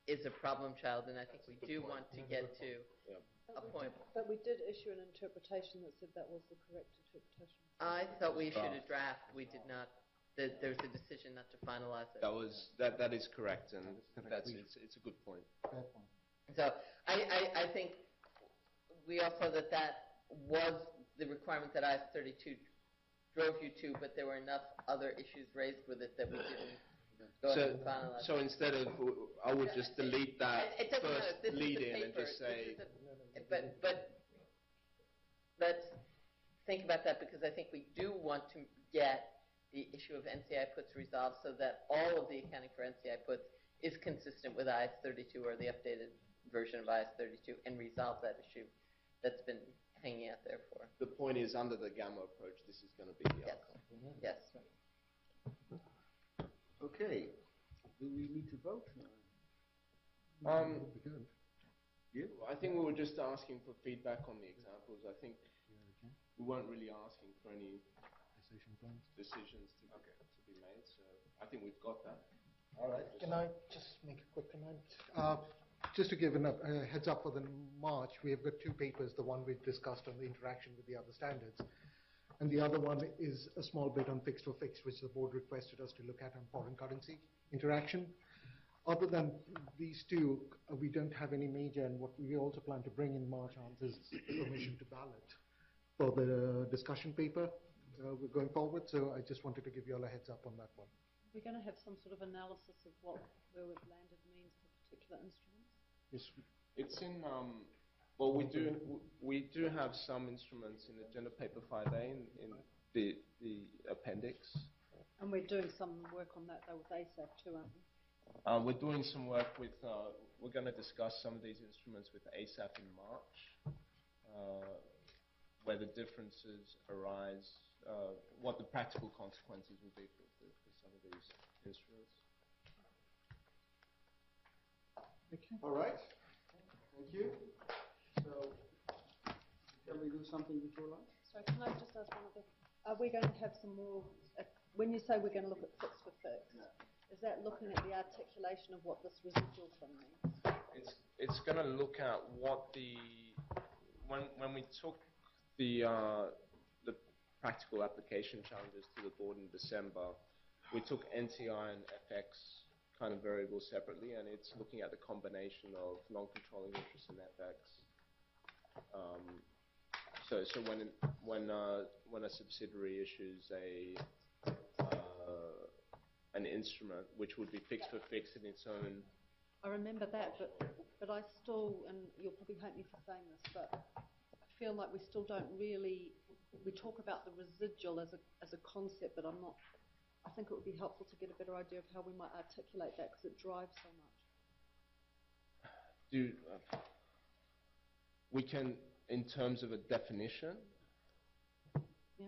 is a problem child, and I think we do want to get to a But we point. did- But we did issue an interpretation that said that was the correct interpretation. I thought we issued a draft. We did not. That there was a decision not to finalize it. That was that. That is correct, and that's it's, it's a good point. Fair point. So I, I, I think we also that that was the requirement that I S thirty-two drove you to, but there were enough other issues raised with it that we didn't go ahead So, and finalize. so instead of, I would just delete that It doesn't matter. first This is lead the in and paper. just This say. is the- But, but let's think about that, because I think we do want to get the issue of N C I puts resolved so that all of the accounting for N C I puts is consistent with I S thirty-two or the updated version of I S thirty-two and resolve that issue that's been hanging out there for. The point is, under the Gamma approach, this is going to be the Yes. outcome. Yes. Okay. Do we need to vote? Um, Yeah. I think we were just asking for feedback on the examples. I think we weren't really asking for any decisions to, to be made. So I think we've got that. All right. Can I just make a quick comment? Uh, just to give a uh, heads up for the March, we have got two papers. The one we've discussed on the interaction with the other standards, and the other one is a small bit on fixed for fixed, which the board requested us to look at on foreign currency interaction. Other than these two, uh, we don't have any major, and what we also plan to bring in March on is permission to ballot for the discussion paper uh, we're going forward. So I just wanted to give you all a heads up on that one. We're going to have some sort of analysis of what where we've landed means for particular instruments. Yes. It's in. Um, well, we do we do have some instruments in Agenda Paper five A in, in the the appendix. And we're doing some work on that though with A S A P too, aren't we? Uh, we're doing some work with. Uh, we're going to discuss some of these instruments with A S A P in March, uh, where the differences arise, uh, what the practical consequences will be for, for, for some of these instruments. Okay. All right. Thank you. So, can we do something before lunch? So can I just ask one other? Are we going to have some more? Uh, when you say we're going to look at fix for fix, Yeah. is that looking at the articulation of what this residual thing means? It's it's going to look at what the when when we took the uh, the practical application challenges to the board in December, we took N T I and F X kind of variables separately, and it's looking at the combination of non-controlling interest and F X. Um, so so when when uh, when a subsidiary issues a uh, an instrument which would be fixed for fixed in its own. I remember that, but but I still, and you'll probably hate me for saying this, but I feel like we still don't really. We talk about the residual as a as a concept, but I'm not. I think it would be helpful to get a better idea of how we might articulate that because it drives so much. Do uh, we can, in terms of a definition? Yeah.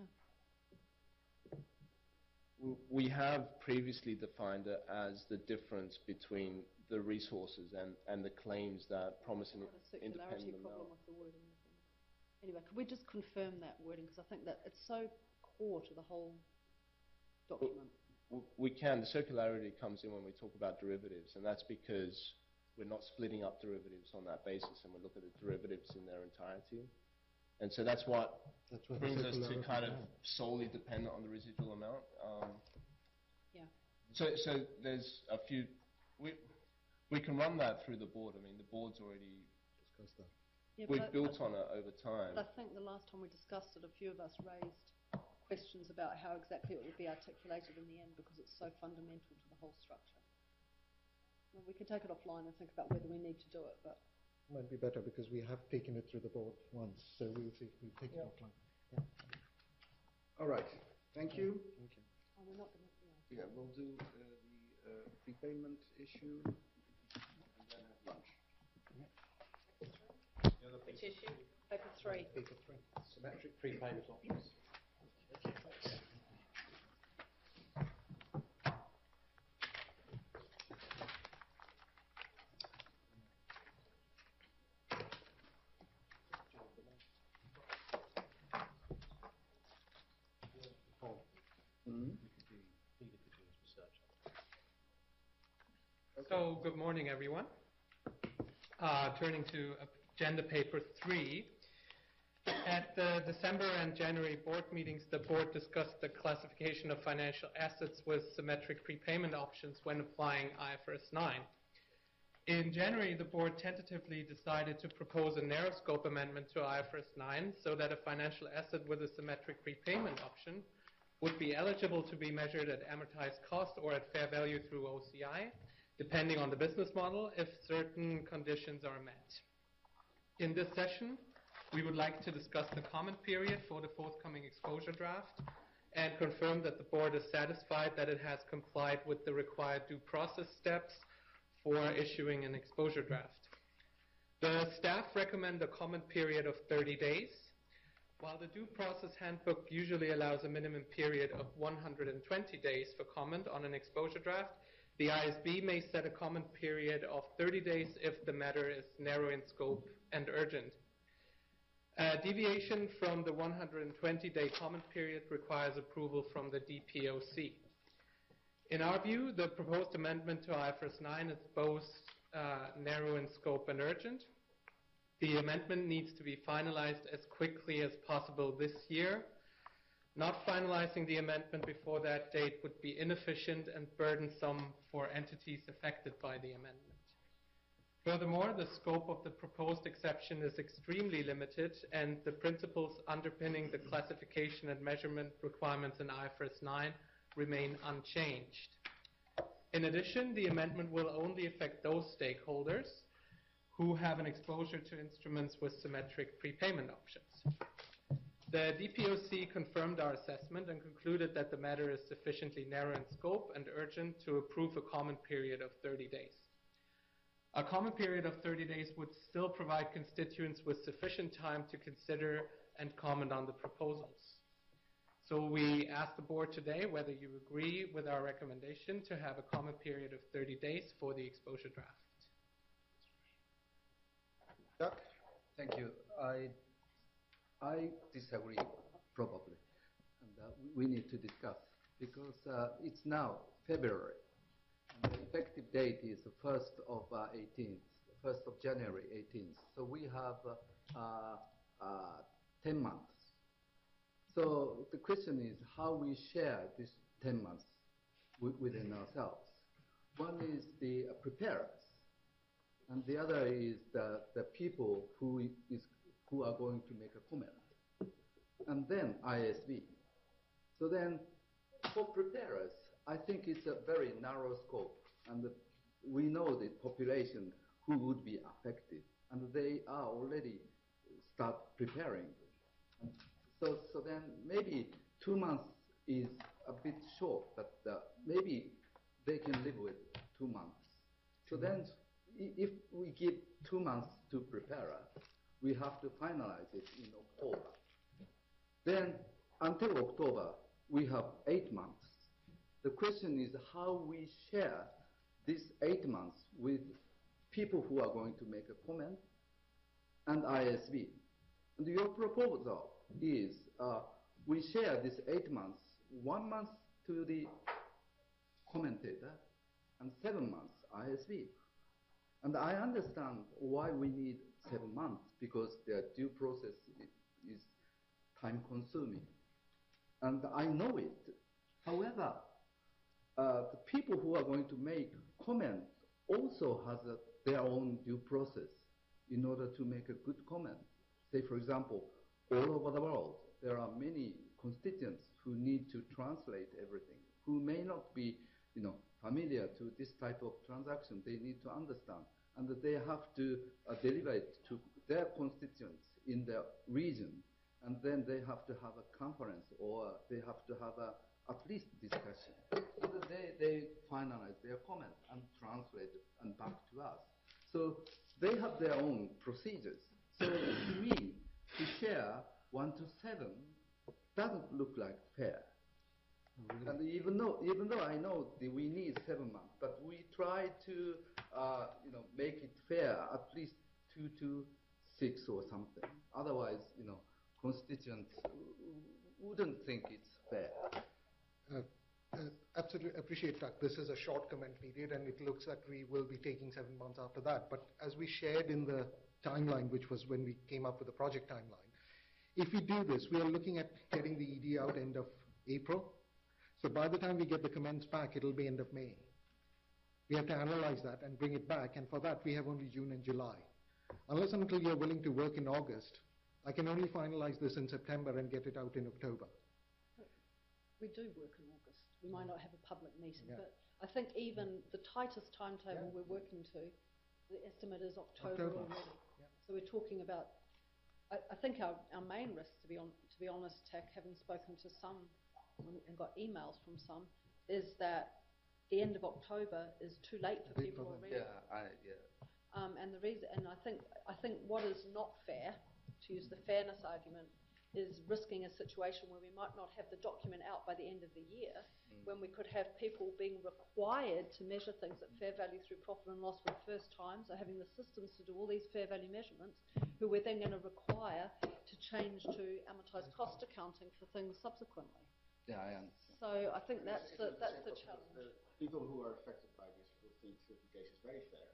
We have previously defined it as the difference between the resources and, and the claims that promise an I've got a circularity independent problem amount. with the wording. I think. Anyway, could we just confirm that wording because I think that it's so core to the whole document. W- We can. The circularity comes in when we talk about derivatives, and that's because we're not splitting up derivatives on that basis, and we look at the derivatives in their entirety. And so that's what That's what the brings us to circularity kind of is. solely dependent on the residual amount. Um, Yeah. So, so there's a few. We we can run that through the board. I mean, the board's already discussed that. Yeah, We've but I- built I- on it over time. But I think the last time we discussed it, a few of us raised questions about how exactly it would be articulated in the end because it's so fundamental to the whole structure. Well, we could take it offline and think about whether we need to do it, but Might be better because we have taken it through the board once, so we'll see if we take it offline. Yeah. All right. Thank you. Okay. oh, we're not going to. Yeah. Yeah, we'll do uh, the uh, prepayment issue and then have lunch. Which issue? Paper three. Paper three. Symmetric prepayment options. So, good morning, everyone. uh, turning to agenda paper three. At the December and January board meetings, the board discussed the classification of financial assets with symmetric prepayment options when applying I F R S nine. In January, the board tentatively decided to propose a narrow scope amendment to I F R S nine so that a financial asset with a symmetric prepayment option would be eligible to be measured at amortized cost or at fair value through O C I, depending on the business model, if certain conditions are met. In this session, we would like to discuss the comment period for the forthcoming exposure draft and confirm that the board is satisfied that it has complied with the required due process steps for issuing an exposure draft. The staff recommend a comment period of thirty days. While the due process handbook usually allows a minimum period of one hundred twenty days for comment on an exposure draft, the I S B may set a comment period of thirty days if the matter is narrow in scope and urgent. A deviation from the one hundred twenty day comment period requires approval from the D P O C. In our view, the proposed amendment to I F R S nine is both uh, narrow in scope and urgent. The amendment needs to be finalized as quickly as possible this year. Not finalizing the amendment before that date would be inefficient and burdensome for entities affected by the amendment. Furthermore, the scope of the proposed exception is extremely limited, and the principles underpinning the classification and measurement requirements in I F R S nine remain unchanged. In addition, the amendment will only affect those stakeholders who have an exposure to instruments with symmetric prepayment options. The D P O C confirmed our assessment and concluded that the matter is sufficiently narrow in scope and urgent to approve a comment period of thirty days. A comment period of thirty days would still provide constituents with sufficient time to consider and comment on the proposals. So we ask the board today whether you agree with our recommendation to have a comment period of thirty days for the exposure draft. Jack? Thank you. I, I disagree, probably. And uh, we need to discuss, because uh, it's now February. And the effective date is the first of uh, eighteenth, first of January eighteenth. So we have uh, uh, uh, ten months. So the question is how we share this ten months within ourselves. One is the uh, preparers, and the other is the, the people who is who are going to make a comment, and then I S B. So then, for preparers, I think it's a very narrow scope, and the, we know the population who would be affected, and they are already start preparing. And so, so then maybe two months is a bit short, but uh, maybe they can live with two months. So then, if we give two months to preparer, we have to finalize it in October. Then, until October, we have eight months. The question is how we share these eight months with people who are going to make a comment and I S B. And your proposal is uh, we share this eight months, one month to the commentator and seven months I S B. And I understand why we need seven months, because their due process is time consuming. And I know it. However, uh, the people who are going to make comment also has a, their own due process in order to make a good comment. Say, for example, all over the world, there are many constituents who need to translate everything, who may not be, you know, familiar to this type of transaction. They need to understand, and that they have to uh, deliver it to their constituents in their region, and then they have to have a conference, or they have to have a at least discussion. And they, they finalize their comment and translate it and back to us. So they have their own procedures. So to me, to share one to seven doesn't look like fair. Really? And even though, even though I know that we need seven months, but we try to, uh, you know, make it fair, at least two to six or something. Otherwise, you know, constituents wouldn't think it's fair. Uh, uh, absolutely appreciate that. This is a short comment period, and it looks like we will be taking seven months after that. But as we shared in the timeline, which was when we came up with the project timeline, if we do this, we are looking at getting the E D out end of April. So by the time we get the comments back, it'll be end of May. We have to analyze that and bring it back, and for that we have only June and July. Unless and until you're willing to work in August, I can only finalize this in September and get it out in October. We do work in August. We might not have a public meeting, Yeah. but I think even the tightest timetable we're working to, the estimate is October, October. already. So we're talking about, I, I think our, our main risk, to be, on, to be honest, Tack, having spoken to some and got emails from some, is that the end of October is too late for Late people for them. already. Yeah, I, yeah. Um, and the reason, and I think, I think what is not fair, to use the fairness argument, is risking a situation where we might not have the document out by the end of the year, Mm. when we could have people being required to measure things at fair value through profit and loss for the first time, so having the systems to do all these fair value measurements, who we're then going to require to change to amortised cost accounting for things subsequently. Yeah, I understand. So I think that's the, that's the challenge. The people who are affected by this will think certification is very fair,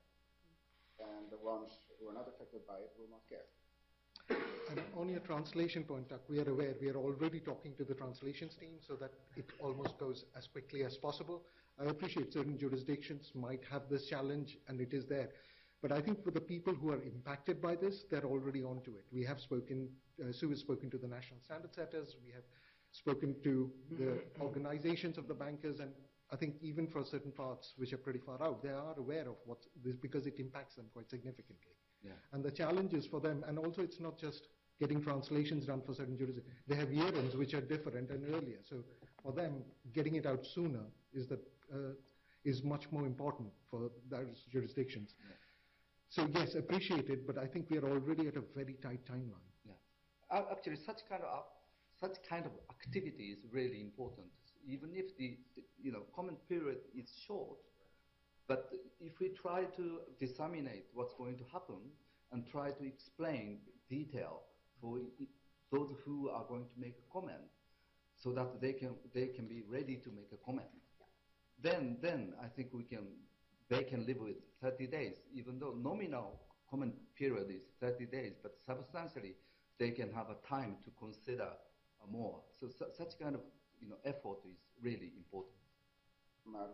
and the ones who are not affected by it will not care. And on your translation point, Tuck, we are aware, we are already talking to the translations team so that it almost goes as quickly as possible. I appreciate certain jurisdictions might have this challenge, and it is there. But I think for the people who are impacted by this, they're already onto it. We have spoken, uh, Sue has spoken to the national standard setters, we have spoken to the organizations of the bankers, and I think even for certain parts which are pretty far out, they are aware of what this, because it impacts them quite significantly. Yeah. And the challenge is for them, and also it's not just getting translations done for certain jurisdictions. They have year-ends which are different and earlier. So for them, getting it out sooner is that uh, is much more important for those jurisdictions. Yeah. So yes, appreciate it, but I think we are already at a very tight timeline. Yeah. Uh, actually, such kind of uh, such kind of activity is really important. Even if the, the you know comment period is short, but if we try to disseminate what's going to happen and try to explain detail for i- those who are going to make a comment, so that they can they can be ready to make a comment, then then I think we can they can live with thirty days, even though nominal comment period is thirty days, but substantially they can have a time to consider uh, more. So su such kind of you know effort is really important. Maar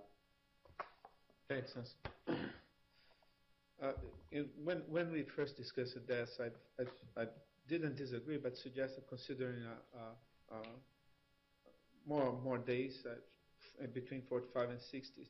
Thanks, Hans. Uh, in- when, when we first discussed this, I, I, I didn't disagree, but suggested considering uh, uh, uh, more more days, uh, f- between forty-five and sixty.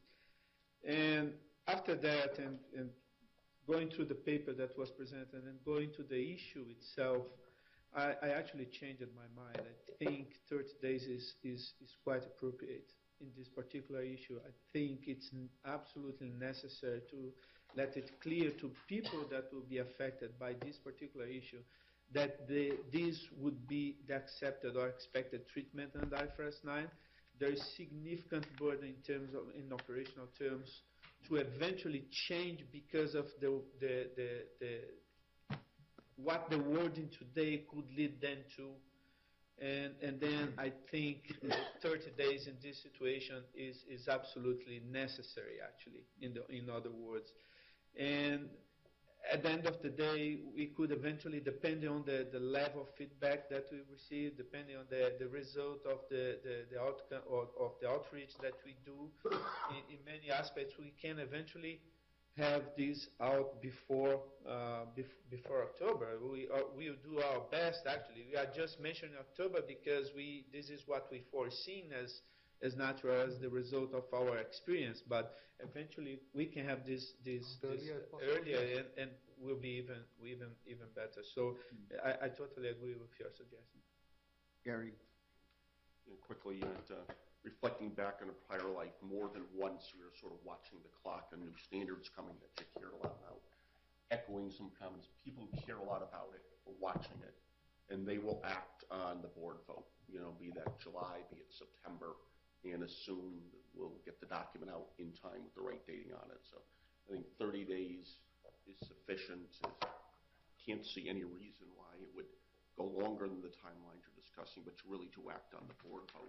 And after that, and, and going through the paper that was presented and going to the issue itself, I, I actually changed my mind. I think thirty days is, is, is quite appropriate in this particular issue. I think it's n- absolutely necessary to let it clear to people that will be affected by this particular issue that the, this would be the accepted or expected treatment under I F R S nine. There is significant burden in terms of, in operational terms, to eventually change because of the, the, the, the what the wording today could lead them to. And, and then I think thirty days in this situation is, is absolutely necessary, actually, in, the, in other words. And at the end of the day, we could eventually, depending on the, the level of feedback that we receive, depending on the, the result of the, the, the outcome of, of the outreach that we do, in, in many aspects, we can eventually have this out before uh, bef before October. We are, we will do our best. Actually, we are just mentioning October because we this is what we foreseen as as natural as the result of our experience. But eventually, we can have this this, this Earlier uh, possible, earlier, yes. and, and will be even even even better. So I, I totally agree with your suggestion. Gary. You know, quickly, at, uh, reflecting back on a prior life, more than once we were sort of watching the clock and new standards coming that they care a lot about. Echoing some comments, people who care a lot about it are watching it, and they will act on the board vote, you know, be that July, be it September, and assume that we'll get the document out in time with the right dating on it. So I think thirty days is sufficient. Can't see any reason why it would go longer than the timelines you're discussing, but really to act on the board vote,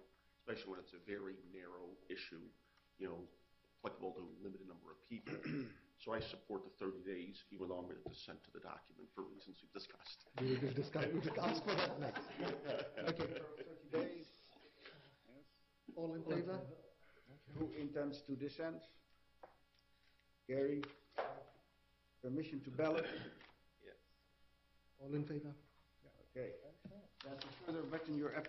especially when it's a very narrow issue, you know, applicable to a limited number of people. So I support the thirty days, even though I'm going to dissent to the document for reasons we've discussed. We will discuss, we will ask for that next. Okay. thirty days. Yes. All in favor? Who intends to dissent? Gary? Permission to ballot? Yes. All in favor? Okay. That's further back in your